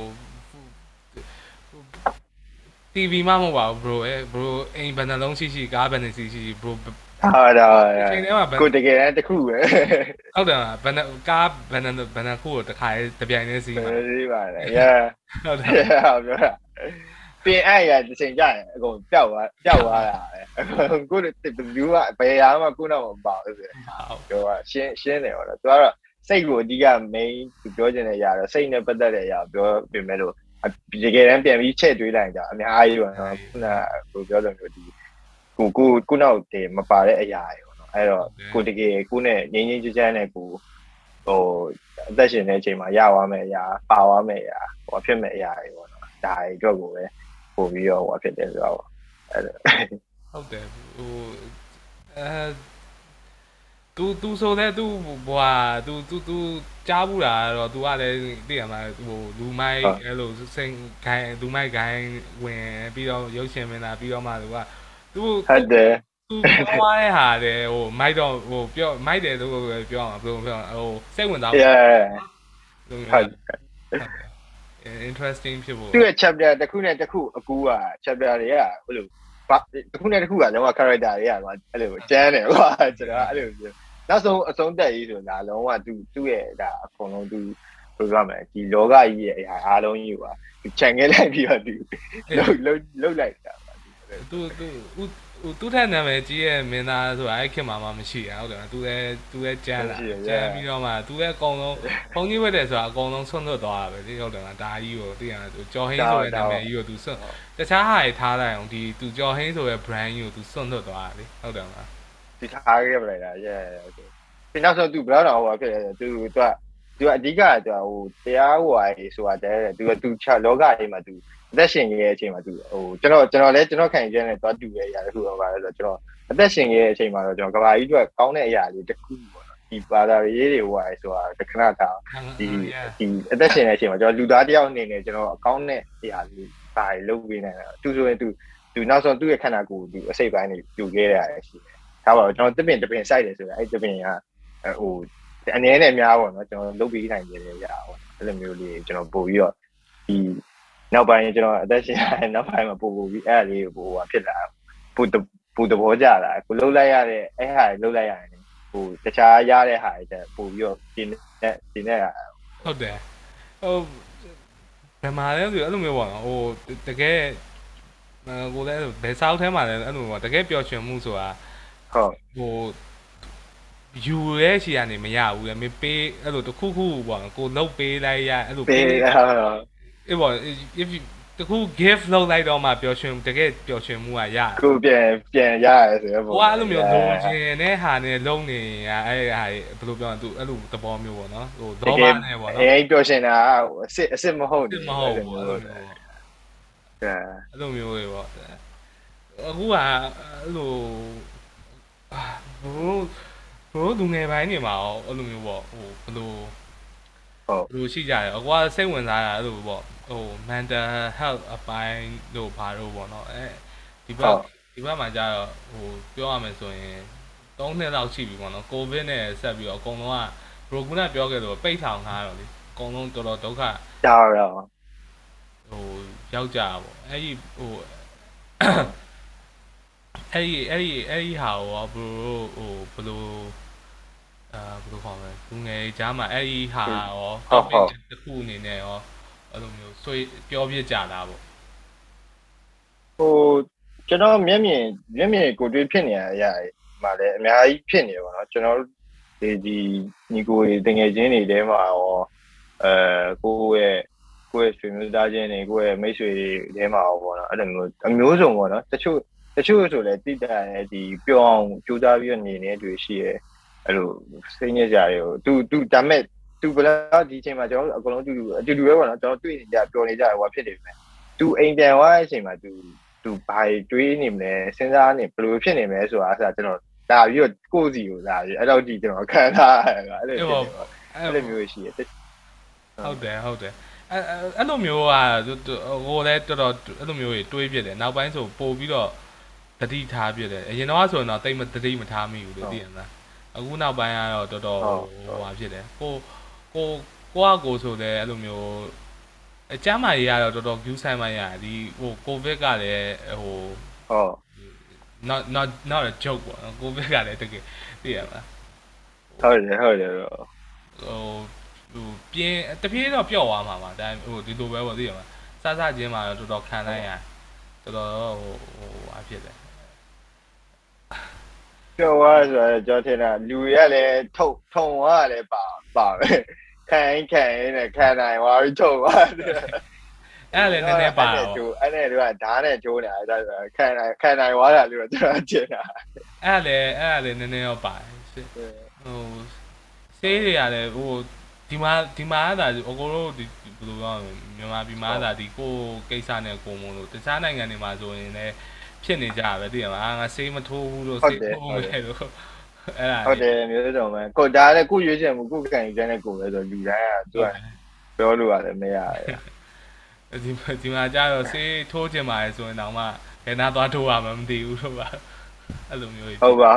TV မှမဟုတ်ပါဘူး bro အိမ်ဘယ်နှလုံးရှိကားဘယ်နှစီရှိ bro ဟုတ်တော့ကိုတကယ်တခုပဲဟုတ်တယ်ဘယ်နှကားဘယ်နှခုကိုတခါတပြိုင်တည်းစီးပါတယ် yeah ဟုတ်တယ်ဟုတ်ပြောတာပြင်အဲ့ရတစ်ချိန်ကြာရင်အကုန်ပျောက်သွားတာပဲကိုလူကဘယ်ရာမှကိုတော့မပေါဘူးဆိုတော့ရှင်းတယ်ဟောတော့သူကတော့စိတ်ကိုအဓိက main ပြောချင်တဲ့အရာတော့စိတ်နဲ့ပတ်သက်တဲ့အရာပြောပြင်မဲ့လို့တကယ်တမ်းပြန်ပြီးချဲ့တွေးလိုက်ကြအများကြီးပေါ့နော်ခုနကကိုပြောလို့မျိုးဒီကိုနောက်တည်းမပါတဲ့အရာတွေပေါ့နော်အဲ့တော့ကိုတကယ်ကိုနဲ့ငင်းချမ်းနဲ့ကိုဟိုအသက်ရှင်တဲ့အချိန်မှာရသွားမယ်အရာပါသွားမယ်အရာဟိုဖြစ်မဲ့အရာတွေပေါ့နော်ဒါတွေအတွက်ကိုပဲပို့ပြီးတော့ဟိုဖြစ်တယ်ဆိုတော့အဲ့ဟုတ်တယ်ဟိုသူဆိုတဲ့သူဟိုဟာသူကြားဘူးတာတော့ तू ကလည်းသိရမှာဟိုလူမိုက်အဲ့လိုစိန်ခိုင်းလူမိုက်ခိုင်းဝင်ပြီးတော့ရုပ်ရှင်မင်းသားပြီးတော့မှ तू ကသူဟုတ်တယ်သူဝိုင်းဟာတယ်ဟိုမိုက်တော့ဟိုပြောမိုက်တယ်လို့ပြောအောင်ဘယ်လိုပြောဟိုစိတ်ဝင်စားဘူးဟုတ် interesting ဖြစ်ဖို့သူ့ရဲ့ chapter တစ်ခုနဲ့တစ်ခုအကူက chapter တွေကဟိုလိုတစ်ခုနဲ့တစ်ခုကလုံးဝ character တွေကအဲ့လိုကျန်းတယ်ကွာကျွန်တော်အဲ့လိုနောက်ဆုံးအဆုံးတက်ရေးဆိုတာလုံးဝသူ့ရဲ့ဒါအကုန်လုံးသူဘယ်လိုပြောမလဲဒီလောကကြီးရဲ့အရာအားလုံးကြီးကွာခြံခဲ့လိုက်ပြီးတော့သူလှုပ်လိုက်တာသူသူ့ထက်နာမည်ကြီးရဲ့မင်းသားဆိုတာအဲ့ခင်မှာမှမရှိရဟုတ်တယ်သူလည်းကျန်းလာကျန်းပြီးတော့မှသူလည်းအကုန်လုံးဖုန်းကြီးဝက်တယ်ဆိုတာအကုန်လုံးဆွန့်လွတ်သွားတာပဲဒီဟုတ်တယ်မဒါကြီးကိုသိရတယ်သူကျော်ဟင်းဆိုတဲ့နာမည်ကြီးကိုသူဆွန့်တခြားဟာတွေထားလိုက်အောင်ဒီသူကျော်ဟင်းဆိုတဲ့ brand ကြီးကိုသူဆွန့်လွတ်သွားတာလေဟုတ်တယ်မလားဒီထားခဲ့ပလိုက်တာဒီနောက်ဆုံးသူဘယ်တော့ဟိုဖြစ်တယ်သူအဓိကသူဟိုတရားဟိုဟာဆိုတာတဲ့သူချလောကကြီးမှာသူအသက်ရှင်ရဲ့အချိန်မှာသူဟိုကျွန်တော်လည်းကျွန်တော်ခံရတဲ့သွားတူရဲ့အရာတခုတော့ပါလဲဆိုတော့ကျွန်တော်အသက်ရှင်ရဲ့အချိန်မှာတော့ကျွန်တော်ကဘာကြီးအတွက်ကောင်းတဲ့အရာလေးတစ်ခုပေါ့နော်ဒီပါတာရေးတွေဟိုဟာဆိုတာတခဏထားဒီအသက်ရှင်တဲ့အချိန်မှာကျွန်တော်လူသားတယောက်အနေနဲ့ကျွန်တော်အကောင်းတဲ့အရာလေးပါလုပ်ပေးနေတာသူဆိုရင်သူနောက်ဆုံးသူ့ရဲ့ခန္ဓာကိုယ်သူအစိတ်ပိုင်းတွေပြူခဲ့ရတာရှိတယ်ဒါပါတော့ကျွန်တော်တပင်စိုက်တယ်ဆိုတော့အဲ့တပင်ကဟိုအနေနဲ့များပေါ့နော်ကျွန်တော်လုပ်ပြီးနိုင်တယ်ရအောင်အဲ့လိုမျိုးလေးကျွန်တော်ပို့ပြီးတော့ဒီနောက်ပိုင်းကျွန်တော်အသက်ရှင်နောက်ပိုင်းမှာပို့ပြီးအဲ့ဒါလေးကိုဟိုဖြစ်လာပို့တဘောကြတာကိုလှုပ်လိုက်ရတဲ့အဲ့ဟာလှုပ်လိုက်ရတယ်ဟိုတခြားရတဲ့ဟာတွေပို့ပြီးတော့ဒီနဲ့ဟုတ်တယ်ဟိုဘယ်မှာလဲဆိုအဲ့လိုမျိုးပေါ့နော်ဟိုတကယ်ကိုလည်းဘယ်စောက်ထဲမှာလဲအဲ့လိုပေါ့တကယ်ပျော်ရွှင်မှုဆိုတာဟုတ်ဟိုယူရဲရှိရနေမရဘူးလေမပေးအဲ့လိုတခုခုပေါ့ကိုလုတ်ပေးလိုက်ရအဲ့လိုပေးအေးပေါ့ if တခု gift လုပ်လိုက်တော့မှပျော်ရွှင်တကယ်ပျော်ရွှင်မှုကရကိုပြန်ရရဲဆိုတော့ဟိုအဲ့လိုမျိုးလိုချင်တဲ့ဟာနဲ့လုံးနေအဲ့ဟာဘယ်လိုပြောသူအဲ့လိုသဘောမျိုးပေါ့နော်ဟိုတော့ပါနေပေါ့နော်အဲ့ပျော်ရွှင်တာအစ်မဟုတ်ဘူးမဟုတ်ဘူးအဲ့လိုမျိုးတွေပေါ့အခုကအဲ့လိုဘိုးလူငယ်ပိုင်းနေမှာရောအဲ့လိုမျိုးပေါ့ဟိုဘယ်လိုရှိကြတယ်အကွာစိတ်ဝင်စားတာအဲ့လိုပေါ့ဟို mental health အပိုင်းတို့ဘာလို့ပေါ့နော်ဒီဘက်မှာကြာတော့ဟိုပြောရမယ်ဆိုရင်3နှစ်လောက်ရှိပြီပေါ့နော်ကိုဗစ်နဲ့ဆက်ပြီးတော့အကုန်လုံးကဘရိုကူနာပြောခဲ့လို့ပိတ်ထောင်ထားတော့လေအကုန်လုံးတော်တော်ဒုက္ခကြာတော့ဟိုရောက်ကြပါပေါ့အဲ့ဒီဟိုအဲ့ဒီဟာရောဘရိုဟိုဘယ်လိုဘယ်လိုခေါ်မလဲလူငယ်ကြားမှာအဲ့ဒီဟာရောဟုတ်တစ်ခုအနေနဲ့ရောအဲ့လိုမျိုးဆွေးပြောပြကြတာပေါ့ဟိုကျွန်တော်မျက်မြင်ကိုတွေ့ဖြစ်နေရအရာမှာလည်းအများကြီးဖြစ်နေပါတော့ကျွန်တော်ဒီညီကိုတွေတငယ်ချင်းတွေထဲမှာရောကိုယ့်ရဲ့ဆွေမျိုးသားချင်းတွေကိုယ့်ရဲ့မိတ်ဆွေတွေထဲမှာရောပေါ့နော်အဲ့လိုမျိုးအမျိုးစုံပေါ့နော်တချို့ဆိုလည်းတိတာရဲ့ဒီပြောအောင်ကြိုးစားပြီးနေနေတွေ့ရှိရဲ့အဲ့လိုစိတ်ညစ်ကြတွေကိုသူဒါမဲ့သူဘယ်တော့ဒီအချိန်မှာကျွန်တော်တို့အကုန်လုံးအတူတူပဲပေါ့နော်ကျွန်တော်တွေ့နေကြပျော်နေကြဟိုဖြစ်နေပြီသူအိမ်ပြန်သွားတဲ့အချိန်မှာသူဘာတွေးနေမလဲစဉ်းစားနေဘယ်လိုဖြစ်နေမလဲဆိုတာအဲ့ဒါကျွန်တော်လာပြီးတော့ကိုယ့်စီကိုလာပြီးအဲ့တော့ဒီကျွန်တော်ခံထားရတယ်အဲ့လိုမျိုးရှိတယ်ဟုတ်တယ်အဲ့လိုမျိုးကဟိုလည်းတော်တော်အဲ့လိုမျိုးတွေတွေးပြတယ်နောက်ပိုင်းဆိုပို့ပြီးတော့တတိထားပြတယ်အရင်တော့ဆိုရင်တော့တိတ်မတတိမထားမိဘူးလို့သိရမလားအခုနောက်ပိုင်းကတော့တော်တော်ဟိုဟာဖြစ်တယ်ကိုဆိုလည်းအဲ့လိုမျိုးအကျမ်းမာရေးကတော့တော်တော် view ဆိုင်မှရဒီဟိုကိုဗစ်ကလည်းဟိုnot a joke ပေါ့ကိုဗစ်ကလည်းတကယ်သိရမလားဟုတ်တယ်ဟိုပြင်းတပြေးတော့ပျော့သွားမှာပါဒါဟိုဒီလိုပဲပေါ့သိရမလားစချင်းမှာတော့တော်တော်ခံနိုင်ရတော်တော်ဟိုဟာဖြစ်တယ်ပြောသွားဆိုတော့ကျွန်တော်ထင်တာလူရလည်းထုံသွားလည်းပါပဲခံနဲ့ခံနိုင်သွားပြီးထုံသွားတယ်အဲ့လည်းနည်းနည်းပါတော့အဲ့နဲ့တို့ကဓာတ်နဲ့ကျိုးနေတာဒါခံနိုင်သွားတာလို့ကျွန်တော်ထင်တာအဲ့လည်းနည်းနည်းတော့ပါတယ်ဟိုဆေးတွေရတယ်ဟိုဒီမှာကဒါအကိုတို့ဒီဘယ်လိုပြောမြန်မာပြည်မှာကဒါဒီကိုကိစ္စနဲ့ကိုမလို့တခြားနိုင်ငံတွေမှာဆိုရင်လည်းဖြစ်နေကြပဲသိရမလားငါဆေးမထိုးဘူးလို့ဆေးထိုးမယ်လို့အဲ့ဒါဟုတ်တယ်မျိုးစုံပဲကိုဒါလည်းကိုရွေးချယ်မှုကိုကန်ယူတဲ့ကိုပဲဆိုလူတိုင်းကသူကပြောလို့ရတယ်မရဘူးဒီမှာကြတော့ဆေးထိုးချင်ပါတယ်ဆိုရင်တော့မှဘယ်နာသွားထိုးရမှမသိဘူးလို့ပါအဲ့လိုမျိုးဟုတ်ပါ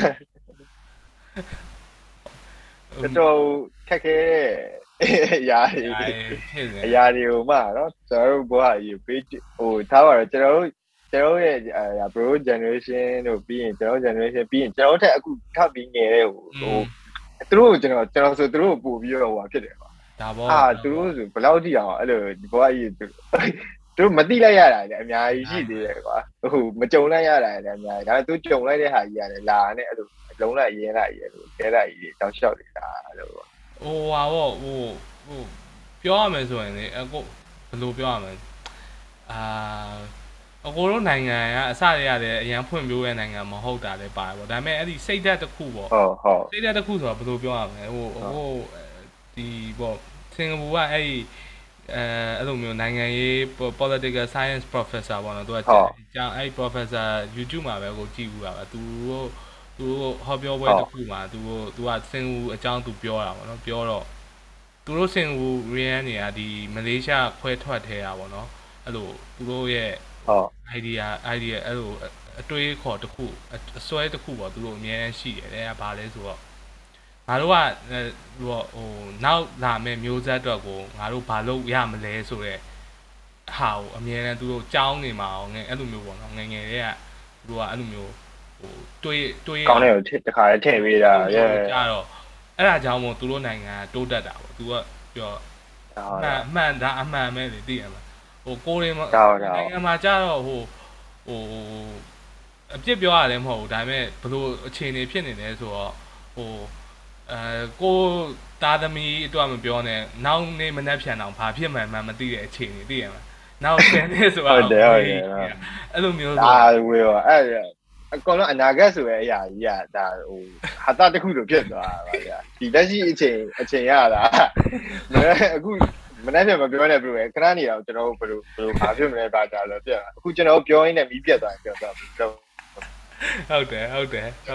တော်ခက်ခဲအရာတွေကိုမှနော်ကျွန်တော်တို့ဘဝကြီးပေးဟိုထားပါတော့ကျွန်တော်ရဲ့bro generation တို့ပြီးရင်ကျွန်တော် generation ပြီးရင်ကျွန်တော်ထက်အခုထပ်ပြီးငယ်တဲ့ဟိုသူတို့ကျွန်တော်ဆိုသူတို့ပို့ပြီးတော့ဟိုဖြစ်တယ်ပါဒါပေါ့သူတို့ဆိုဘယ်လောက်ထိအောင်အဲ့လိုဒီဘဝကြီးသူမသိလိုက်ရတာလေအများကြီးရှိသေးတယ်ကွာဟိုမကြုံလိုက်ရတာလေအများကြီးဒါပေမဲ့သူကြုံလိုက်တဲ့ဟာကြီးရတယ်လာနဲ့အဲ့လိုလုံးလိုက်ရင်းလိုက်ရလို့တဲလိုက်ကြီးတောက်လျှောက်နေတာလို့ဟိုဟာပေါ့ဟိုပြောရမယ်ဆိုရင်လေအကိုဘယ်လိုပြောရမလဲအာအကိုတို့နိုင်ငံကအစရရတယ်အရန်ဖွံ့ဖြိုးတဲ့နိုင်ငံမဟုတ်တာလည်းပါတယ်ပေါ့ဒါပေမဲ့အဲ့ဒီစိတ်ဓာတ်တစ်ခုပေါ့ဟုတ်စိတ်ဓာတ်တစ်ခုဆိုတော့ဘယ်လိုပြောရမလဲဟိုဒီပေါ့စင်ကာပူကအဲ့ဒီအဲ့လိုမျိုးနိုင်ငံရေး political science professor ပေါ့နော်သူကကျောင်းအဲ့ professor YouTube မှာပဲကိုကြည့်ဘူးတာပဲသူတို့ဟောပြောပွဲတစ်ခုမှာသူကစင်ကာပူအကြောင်းသူပြောတာပေါ့နော်ပြောတော့သူတို့စင်ကာပူ real နေတာဒီမလေးရှားခွဲထွက်ထဲတာပေါ့နော်အဲ့လိုသူတို့ရဲ့idea အဲ့လိုအတွေးခေါ်တစ်ခုအစွဲတစ်ခုပေါ့သူတို့အများကြီးရှိတယ်တဲ့ဘာလဲဆိုတော့ငါတို့ကဟိုနောက်လာမဲ့မျိုးဆက်အတွက်ကိုငါတို့ဘာလုပ်ရမလဲဆိုတော့ဟာကိုအများနဲ့သူတို့ကြောင်းနေမှာအောင်ငယ်အဲ့လိုမျိုးပေါ့နော်ငယ်ငယ်တွေကသူတို့ကအဲ့လိုမျိုးဟိုတွေးကောင်းတယ်ကိုတခါလေးထည့်ပေးတာရဲကြတော့အဲ့ဒါကြောင့်မို့သူတို့နိုင်ငံတိုးတက်တာပေါ့သူကပြောမှန်ဒါအမှန်ပဲလေသိရမှာဟိုကိုရင်းနိုင်ငံမှာကြတော့ဟိုအပြစ်ပြောရတယ်မဟုတ်ဘူးဒါပေမဲ့ဘလို့အခြေအနေဖြစ်နေလဲဆိုတော့ဟိုကိုသားသမီးအတွက်မပြောနဲ့နောက်နေ့မနှက်ဖြန်အောင်ဘာဖြစ်မှန်းမသိတဲ့အခြေအနေသိရမှာနောက်10နှစ်ဆိုတော့ဟုတ်တယ်အဲ့လိုမျိုးဒါဝေရောအဲ့အကောင်လုံးအနာဂတ်ဆိုတဲ့အရာကြီးကဒါဟိုဟာတာတစ်ခုလိုဖြစ်သွားတာပါဗျာဒီလက်ရှိအချိန်ရတာအခုမနေ့ကမပြောနဲ့ဘယ်လိုလဲခဏနေတော့ကျွန်တော်တို့ဘယ်လိုဘာဖြစ်မလဲပါကြလို့ပြအခုကျွန်တော်ပြောရင်းနဲ့မီးပြတ်သွားပြောတော့ဟုတ်တယ်အ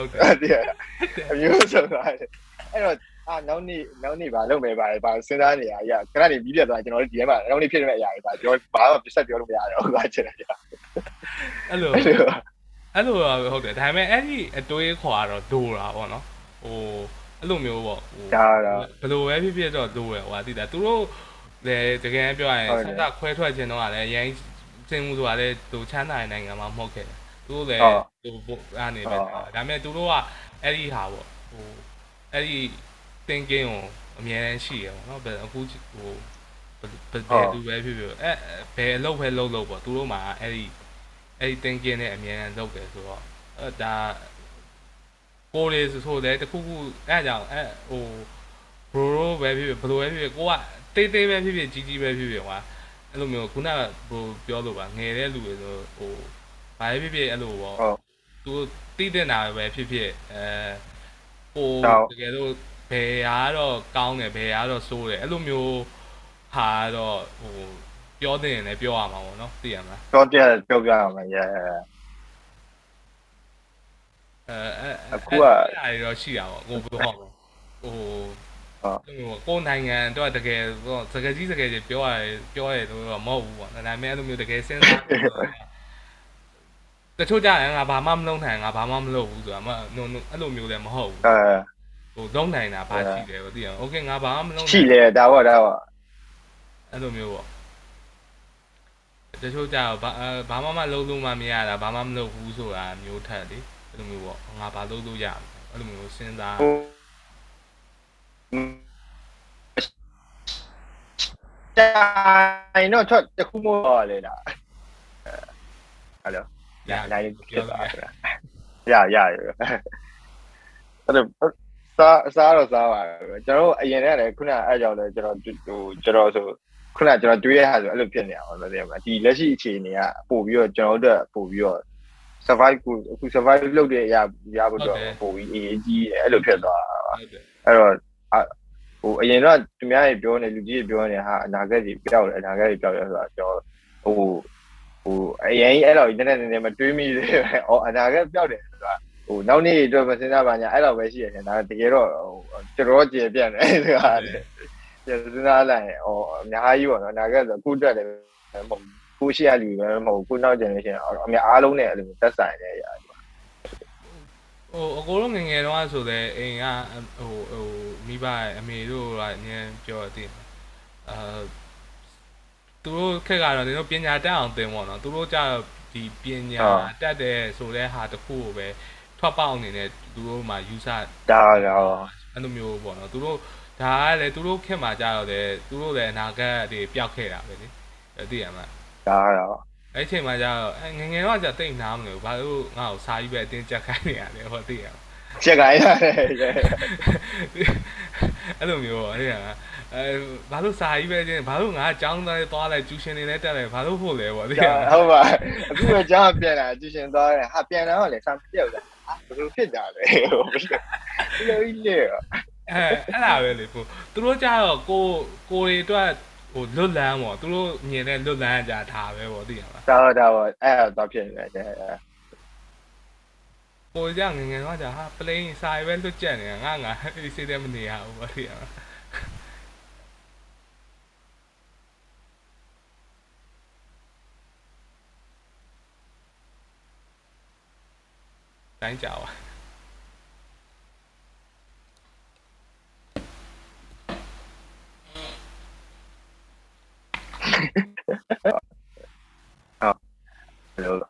မျိုးဆုံးသွားတယ်အဲ့တော့နောက်နေ့ဘာလုပ်မယ်ပါလဲဘာစဉ်းစားနေရကြီးခဏနေပြီးပြတ်သွားကျွန်တော်တို့ဒီထဲမှာနောက်နေ့ဖြစ်နေတဲ့အရာတွေပါပြောဘာမှပြဆက်ပြောလို့မရတော့ဘူးကွာချင်တယ်အဲ့လိုဟုတ်တယ်ဒါပေမဲ့အဲ့ဒီအတွေးခေါ်တော့ဒိုးတာပေါ့နော်ဟိုအဲ့လိုမျိုးပေါ့ဟိုဒါဘယ်လိုပဲဖြစ်တော့ဒိုးရဟိုဟာသိတာသူတို့လည်းတကယ်ပြောရရင်စသခွဲထွက်ခြင်းတော့လည်းရိုင်းစင်မှုဆိုတာလည်းသူချမ်းသာတဲ့နိုင်ငံမှာမဟုတ်ခဲ့တယ်သူတို့လည်းသူအားနေပဲဒါပေမဲ့သူတို့ကအဲ့ဒီဟာပေါ့ဟိုအဲ့ဒီ thinking ကိုအများကြီးရှိရပေါ့နော်အခုဟိုဘယ်သူပဲဖြစ်ဖြစ်ဘယ်အလုပ်ပဲလုပ်ပေါ့သူတို့မှာအဲ့ဒီ thinking နဲ့အများကြီးလုပ်တယ်ဆိုတော့ဒါကိုယ်လေးဆိုတဲ့တခုခုအဲ့ကြောင့်ဟို bro ပဲဖြစ်ဖြစ်ဘယ်လိုပဲဖြစ်ဖြစ်ကိုကတေးပဲဖြစ်ဖြစ်ကြီးပဲဖြစ်ဖြစ်ကွာအဲ့လိုမျိုးခုနကဟိုပြောလို့ပါငယ်တဲ့လူတွေဆိုဟိုဘာပဲဖြစ်ဖြစ်အဲ့လိုပေါ့သူတိတဲ့နာပဲဖြစ်ဖြစ်ဟိုတကယ်လို့ဘယ်ဟာတော့ကောင်းတယ်ဘယ်ဟာတော့ဆိုးတယ်အဲ့လိုမျိုးဟာတော့ဟိုပြောတဲ့ရင်လည်းပြောရမှာပေါ့နော်သိရမလားပြောပြရမှာရဲအခုကအဲ့ဒါတော့ရှိတာပေါ့ကိုဘယ်လိုဟောဟိုကိုနိုင်ငံတော့တကယ်စကားကြီးပြောရတယ်လို့တော့မဟုတ်ဘူးပေါ့ဒါပေမဲ့အဲ့လိုမျိုးတကယ်စဉ်းစားတချို့ကြရင်ငါဘာမှမလုပ်နိုင်ငါဘာမှမလုပ်ဘူးဆိုတာအဲ့လိုမျိုးလည်းမဟုတ်ဘူးဟိုလုံးနိုင်တာဘာရှိတယ်သိရအောင်โอเคငါဘာမှမလုပ်နိုင်ရှိလေဒါပေါ့အဲ့လိုမျိုးပေါ့တချို့ကြဘာမှလုပ်လို့မရတာဘာမှမလုပ်ဘူးဆိုတာမျိုးထက်လေအဲ့လိုမျိုးပေါ့ငါဘာလုပ်လို့ရအဲ့လိုမျိုးစဉ်းစားတိုင်းတော့ထွက်တခုမဟုတ်လေလားဟယ်လိုနိုင်ဖြစ်သွားတာရအဲ့တော့စားတော့စားပါကျွန်တော်အရင်တည်းကလည်းခုနအဲ့ကြောင့်လည်းကျွန်တော်ဆိုခုနကျွန်တော်တွေးရတာဆိုအဲ့လိုဖြစ်နေအောင်လို့သိရမှာဒီလက်ရှိအခြေအနေကပို့ပြီးတော့ကျွန်တော်တို့ပို့ပြီးတော့ survive အခု survive လုပ်တဲ့အရာဖို့တော့ပို့ပြီးအေးကြီးအဲ့လိုဖြစ်သွားတာအဲ့တော့ဟိုအရင်တော့သူများတွေပြောနေလူကြီးတွေပြောနေဟာအနာဂတ်ကြီးပြောက်တယ်အနာဂတ်ကြီးပြောက်တယ်ဆိုတာကျွန်တော်ဟိုအရင်အဲ့လိုနည်းနည်းမတွေးမိသေးဘူး။အော်အနာဂတ်ပြောက်တယ်ဆိုတာဟိုနောက်နေ့အတွက်မစဉ်းစားပါညာအဲ့လိုပဲရှိရတယ်ဒါတကယ်တော့ဟိုတော်ကျေပြတ်တယ်ဆိုတာစဉ်းစားလိုက်ရင်အော်အများကြီးပေါ့နော်အနာဂတ်ဆိုအခုတက်တယ်မဟုတ်ကိုရှိရလူပဲမဟုတ်ကိုနောက် generation အများအားလုံးနဲ့အဲ့လိုသက်ဆိုင်တဲ့အရာတွေဟိုအကိုတို့ငငယ်တော့ဆိုလဲအိမ်ကဟိုမိဘအမေတို့ကအမြင်ပြောတယ်သူတို့ခက်ကတော့တို့ပညာတက်အောင်သင်ပေါ့နော်သူတို့ကြဒီပညာတက်တယ်ဆိုတဲ့ဟာတခုကိုပဲထွက်ပေါက်အနေနဲ့သူတို့မှယူဆဒါရောအဲ့လိုမျိုးပေါ့နော်သူတို့ဒါကလည်းသူတို့ခက်မှာကြတော့လေသူတို့လည်းအနာဂတ်တွေပျောက်ခဲ့တာပဲလေသိရမှာဒါတော့အဲ့ချိန်မှာကျတော့ငငယ်တော့ကျတိတ်နားမလို့ဘာလို့ငါ့ကိုစာကြီးပဲအတင်းကြက်ခိုင်းနေရလဲဟောသိရအောင်ချက်ခိုင်းရတယ်အဲ့လိုမျိုးပေါ့အဲ့ဒါဘာလို့စာကြီးပဲချင်းဘာလို့ငါအကြောင်းသားသွားလိုက်ကျူရှင်နေလဲတက်လိုက်ဘာလို့ဖို့လဲပေါ့သိရအောင်ဟုတ်ပါအခုကကြောင်းပြန်လာကျူရှင်သွားတယ်ဟာပြန်လာတော့လေစာမပြောက်လားဟာဘယ်လိုဖြစ်တာလဲဟိုဘယ်လိုကြီးလဲအဲ့ဒါပဲလေပို့သူတို့ကြတော့ကိုတွေအတွက်ဟိုလွတ်လန်းပေါ့သူတို့မြင်တဲ့လွတ်လန်းကြတာပဲပေါ့သိရမှာဒါတော့အဲ့တော့ဖြစ်နေတယ်ကိုကြငငယ်တော့ကြဟာပလိန်စာရွက်လွတ်ကြက်နေတာငါဒီစိတ်ထဲမနေရဘူးပေါ့သိရမှာတိုင်းကြပါ Hello,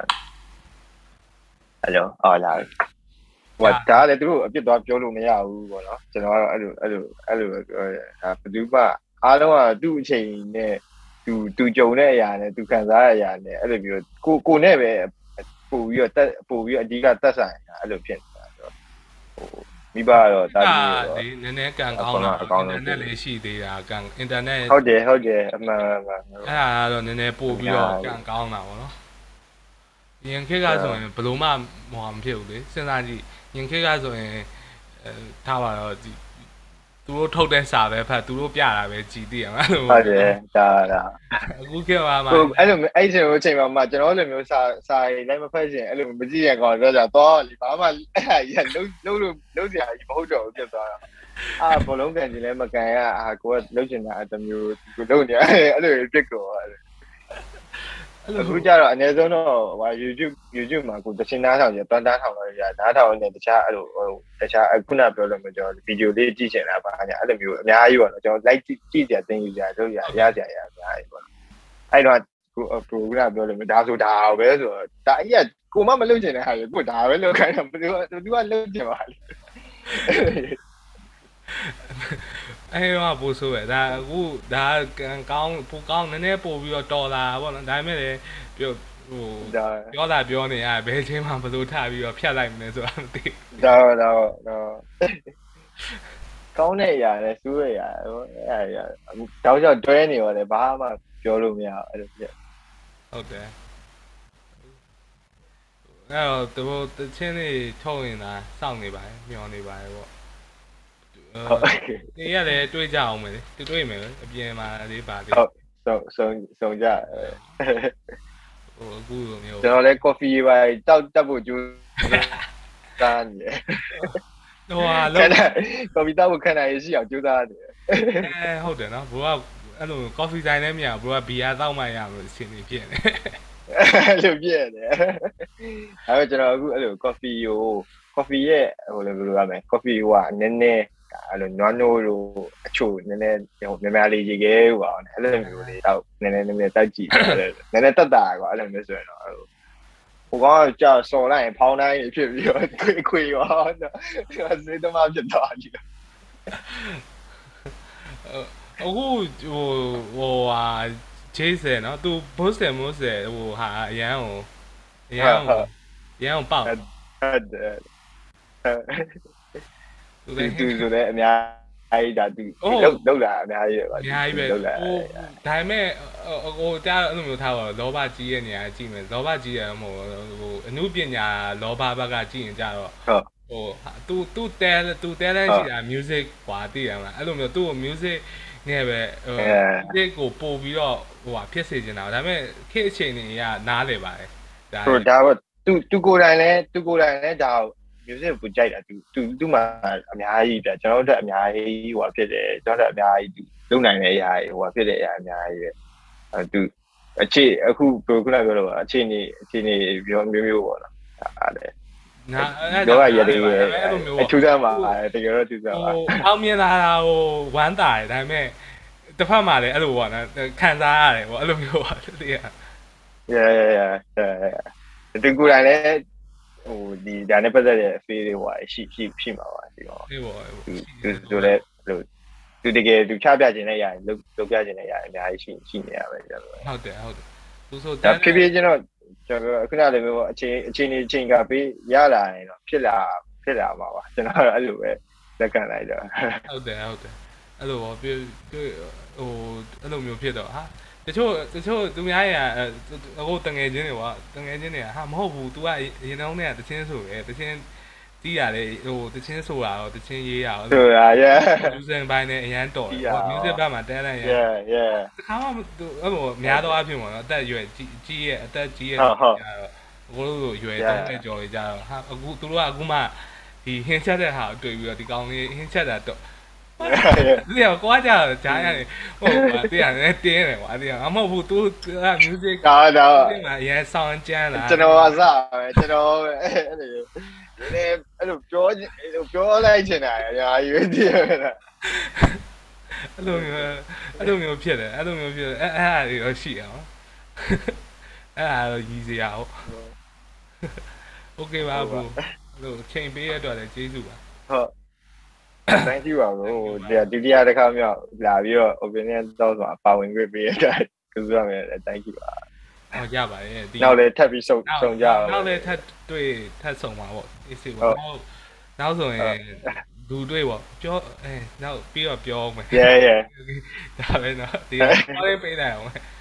hello, အော်လာဟိုဒါလည်းသူတို့အပြစ်သွားပြောလို့မရဘူးပေါ့နော်ကျွန်တော်ကတော့အဲ့လိုပြောတယ်ဒါဘယ်သူမှအားလုံးကသူ့အချိန်နဲ့သူကြုံတဲ့အရာနဲ့သူခံစားရတဲ့အရာနဲ့အဲ့လိုမျိုးကိုနဲ့ပဲပို့ပြီးတော့အဓိကတက်ဆိုင်တာအဲ့လိုဖြစ်နေတာဆိုတော့ဟိုမိဘကတော့တာပြီးတော့ဒီနည်းနည်းကန်ကောင်းတာနည်းနည်းလေးရှိသေးတာကန်အင်တာနက်ဟုတ်တယ်အမှန်အဲ့ဒါကတော့နည်းနည်းပို့ပြီးတော့ကန်ကောင်းတာပေါ့နော်ရင်ခေတ်ကဆိုရင်ဘယ်လိုမှမဖြစ်ဘူးလေစဉ်းစားကြည့်ရင်ခေတ်ကဆိုရင်ထားပါတော့သူတို့ထုတ်တဲ့စာပဲဖတ်သူတို့ပြတာပဲကြည်သိရမှာလို့ဟုတ်တယ်ဒါအခုခေတ်မှာအဲ့လိုအဲ့ချိန်မှာကျွန်တော်လည်းမျိုးစာရေးလိုက်မဖက်ရှင်အဲ့လိုမကြည့်ရကောင်တော့တော့လေဘာမှအဲ့ဒါကြီးလုံးစရာကြီးမဟုတ်တော့ဘူးဖြစ်သွားတာဘလုံးကန်ကြီးလည်းမကန်ရကိုကလုံးချင်တာအတမျိုးကိုလုံးနေအဲ့လိုပြစ်ကိုအခုကျတော့အနည်းဆုံးတော့ဟို YouTube မှာကိုတချင်းသားထောင်ကျတွန်းတားထောင်လို့ရဓာတ်ထောင်နဲ့တခြားအဲ့လိုတခြားခုနပြောလို့မကျွန်တော်ဗီဒီယိုလေးကြည့်ချင်တာပါညာအဲ့လိုမျိုးအများကြီးပေါ့နော်ကျွန်တော် like ကြည့်ကြတင်ယူကြတို့ရစရာအများကြီးပေါ့အဲ့တော့ကိုခုနပြောလို့ဒါဆိုဒါပဲဆိုတော့ဒါအကြီးကကိုမလုပ်ချင်တဲ့ဟာကိုဒါပဲလုပ်ခိုင်းတာဘယ်သူကလုပ်ချင်ပါလဲအဲ့တော့ပို့ဆိုပဲဒါအခုဒါကောင်းပိုကောင်းနည်းနည်းပို့ပြီးတော့တော်လာပေါ့နော်ဒါပေမဲ့လေပြောဟိုပြောနေရဘယ်ချင်းမှဘယ်လိုထပြီးတော့ဖြတ်လိုက်မလဲဆိုတာမသိတော့ကောင်းတဲ့အရာနဲ့စူးတဲ့အရာအဲ့တောက်လျှောက်တွဲနေရောလေဘာမှပြောလို့မရအဲ့လိုဖြစ်ဟုတ်တယ်အဲ့တော့သူချင်းလေးထုတ်ရင်သာစောင့်နေပါတယ်မျောနေပါတယ်ပေါ့ဒီရတယ်တွေးကြအောင်မယ်လေတွေးမယ်အပြင်မှာလေးပါလေးဟုတ်စုံကြဟိုအခုလိုမျိုးကျွန်တော်လည်း coffee ပဲတောက်ဖို့ကြိုးစားနေတယ်ဟိုဟာလုံး coffee တောက်ဖို့ခဏရေးရှိအောင်ကြိုးစားနေတယ်ဟုတ်တယ်နော်ဘိုးကအဲ့လို coffee ဆိုင်လည်းမရဘူးဘိုးကဘီယာတောက်မှရလို့အချိန်ကြီးဖြစ်နေအဲ့လိုဖြစ်နေအဲ့တော့ကျွန်တော်အခုအဲ့လို coffee ရဲ့ဟိုလည်းဘယ်လိုရမလဲ coffee ဟိုကနည်းနည်းအဲ့လိုနွားနိုးလို့အချို့နည်းနည်းများလေးရေခဲဟိုပါအဲ့လိုမျိုးလေးတော့နည်းနည်းတိုက်ကြည့်တယ်နည်းနည်းတက်တာကွာအဲ့လိုမျိုးဆိုရင်တော့ဟိုကောင်ကြာစော်လိုက်ရင်ဖောင်းတိုင်းဖြစ်ပြီးတော့ခွေရောစေးသမားဖြစ်သွားပြီအခုဟိုဟာဂျေးဆယ်နော်သူဘုတ်ဆယ်မိုးဆယ်ဟိုဟာအရန်ပေါက်ဟုတ်တယ်သူဆိုလည်းအများကြီးဒါသူလောက်တာအများကြီးပဲအများကြီးပဲဟိုဒါပေမဲ့ဟိုကြားအဲ့လိုမျိုးထားပါလောဘကြီးရဲ့နေရာကြည့်မယ်လောဘကြီးရမဟုတ်ဟိုအမှုပညာလောဘဘက်ကကြည့်ရင်ကြတော့ဟိုသူတဲတဲ့ရှိတာ music ကွာသိရမှာအဲ့လိုမျိုးသူ့ကို music နဲ့ပဲmusic ကိုပို့ပြီးတော့ဟိုဟာဖြစ်စေချင်တာဒါပေမဲ့ခေတ်အချိန်တွေကနားလေပါတယ်ဒါတော့သူကိုယ်တိုင်လဲဒါmusic ကိုကြိုက်တာသူ့မှာအများကြီးပြကျွန်တော်တို့အများကြီးဟိုဖြစ်တယ်ကျွန်တော်တို့အများကြီးလုံနိုင်တဲ့အရာဟိုဖြစ်တဲ့အရာအများကြီးပဲသူအခုခုနပြောလို့အခြေအနေမျိုးပေါ့နော်အဲ့ဒါတော့ရရတယ်အဲ့လိုမျိုးအထူးဆန်းပါတကယ်တော့ထူးဆန်းပါအောင်မြင်လာတာဟိုဝမ်းသာတယ်ဒါပေမဲ့တစ်ဖက်မှာလည်းအဲ့လိုပေါ့နော်ခံစားရတယ်ပေါ့အဲ့လိုမျိုးပါတကယ်ဒီကူတိုင်းလည်းဟိုဒီဒါနဲ့ပတ်သက်တဲ့အဖေးတွေဟိုရှိမှာပါဒီတော့ဆိုလဲသူတကယ်သူချပြခြင်းနဲ့ရတယ်လုပ်ပြခြင်းနဲ့ရတယ်အများကြီးရှိနေရပဲကျတော့ဟုတ်တယ်သူဆိုတဒါန်းဖြည်းဖြည်းချင်းတော့ကျွန်တော်ခုနလိုမျိုးအခြေအနေချိန်ကပေးရလာရင်တော့ဖြစ်လာမှာပါကျွန်တော်အဲ့လိုပဲလက်ခံလိုက်တော့ဟုတ်တယ်အဲ့လိုပေါ့ပြဟိုအဲ့လိုမျိုးဖြစ်တော့ဟာတချို့သူများရအခုတငယ်ချင်းတွေပေါ့တငယ်ချင်းတွေကဟာမဟုတ်ဘူး तू ကအရင်တုန်းကတချင်းဆိုတယ်တချင်းတီးရတယ်ဟိုတချင်းဆိုတာတော့တချင်းရေးရတော့ဆိုရ yeah music ဘိုင်းနဲ့အရန်တော်တယ်ဟို music ဘက်မှာတန်းလိုက်ရ yeah တခါမှသူအဲ့လိုများတော့အဖြစ်ပေါ့နော်အသက်ရွယ်ကြီးရဲ့အသက်ကြီးရဲ့ကြတော့ကိုလိုရွယ်တော့တဲ့ကြော်ကြီးကြတော့ဟာအခုသူတို့ကအခုမှဒီဟင်းချက်တဲ့ဟာတွေ့ပြီးတော့ဒီကောင်လေးဟင်းချက်တာတော့ဒီကကွာကြတော့ဂျားရတယ်ဟုတ်ပါတရားနဲ့တင်းတယ်ကွာတရားအမဟုတ်ဘူး तू က music ဒါဒီမှာအရင်ဆောင်းကျန်းလာကျွန်တော်အစပဲကျွန်တော်ပဲအဲ့လိုအဲ့လိုပြောလိုက်ချင်တာအများကြီးပဲတည်ရတာအဲ့လိုမျိုးဖြစ်တယ်အဲ့လိုမျိုးဖြစ်တယ်အဲ့ဟာတွေတော့ရှိအောင်အဲ့ဟာတော့ရည်စရာဟုတ် Okay ပါဘူးလို့ချိန်ပေးရတော့လည်းကျေးဇူးပါဟုတ် thank you ပါဘို့ဒုတိယတစ်ခါမြောက်လာပြီးတော့ opinion တော့ဆိုတာပါဝင်ခွင့်ပေးရတာကျေးဇူးပါမယ် thank you ပါဟောရပါတယ်ဒီနောက်လည်းထပ်ပြီးစုံကြပါနောက်လည်းထပ်ဆုံပါပေါ့အေးစေပါနောက်ဆိုရင်လူတွေ့ပေါ့ပြောနောက်ပြီးတော့ပြောအောင်မယ် yeah ဒါပဲเนาะဒီတော့ပေးလိုက်အောင်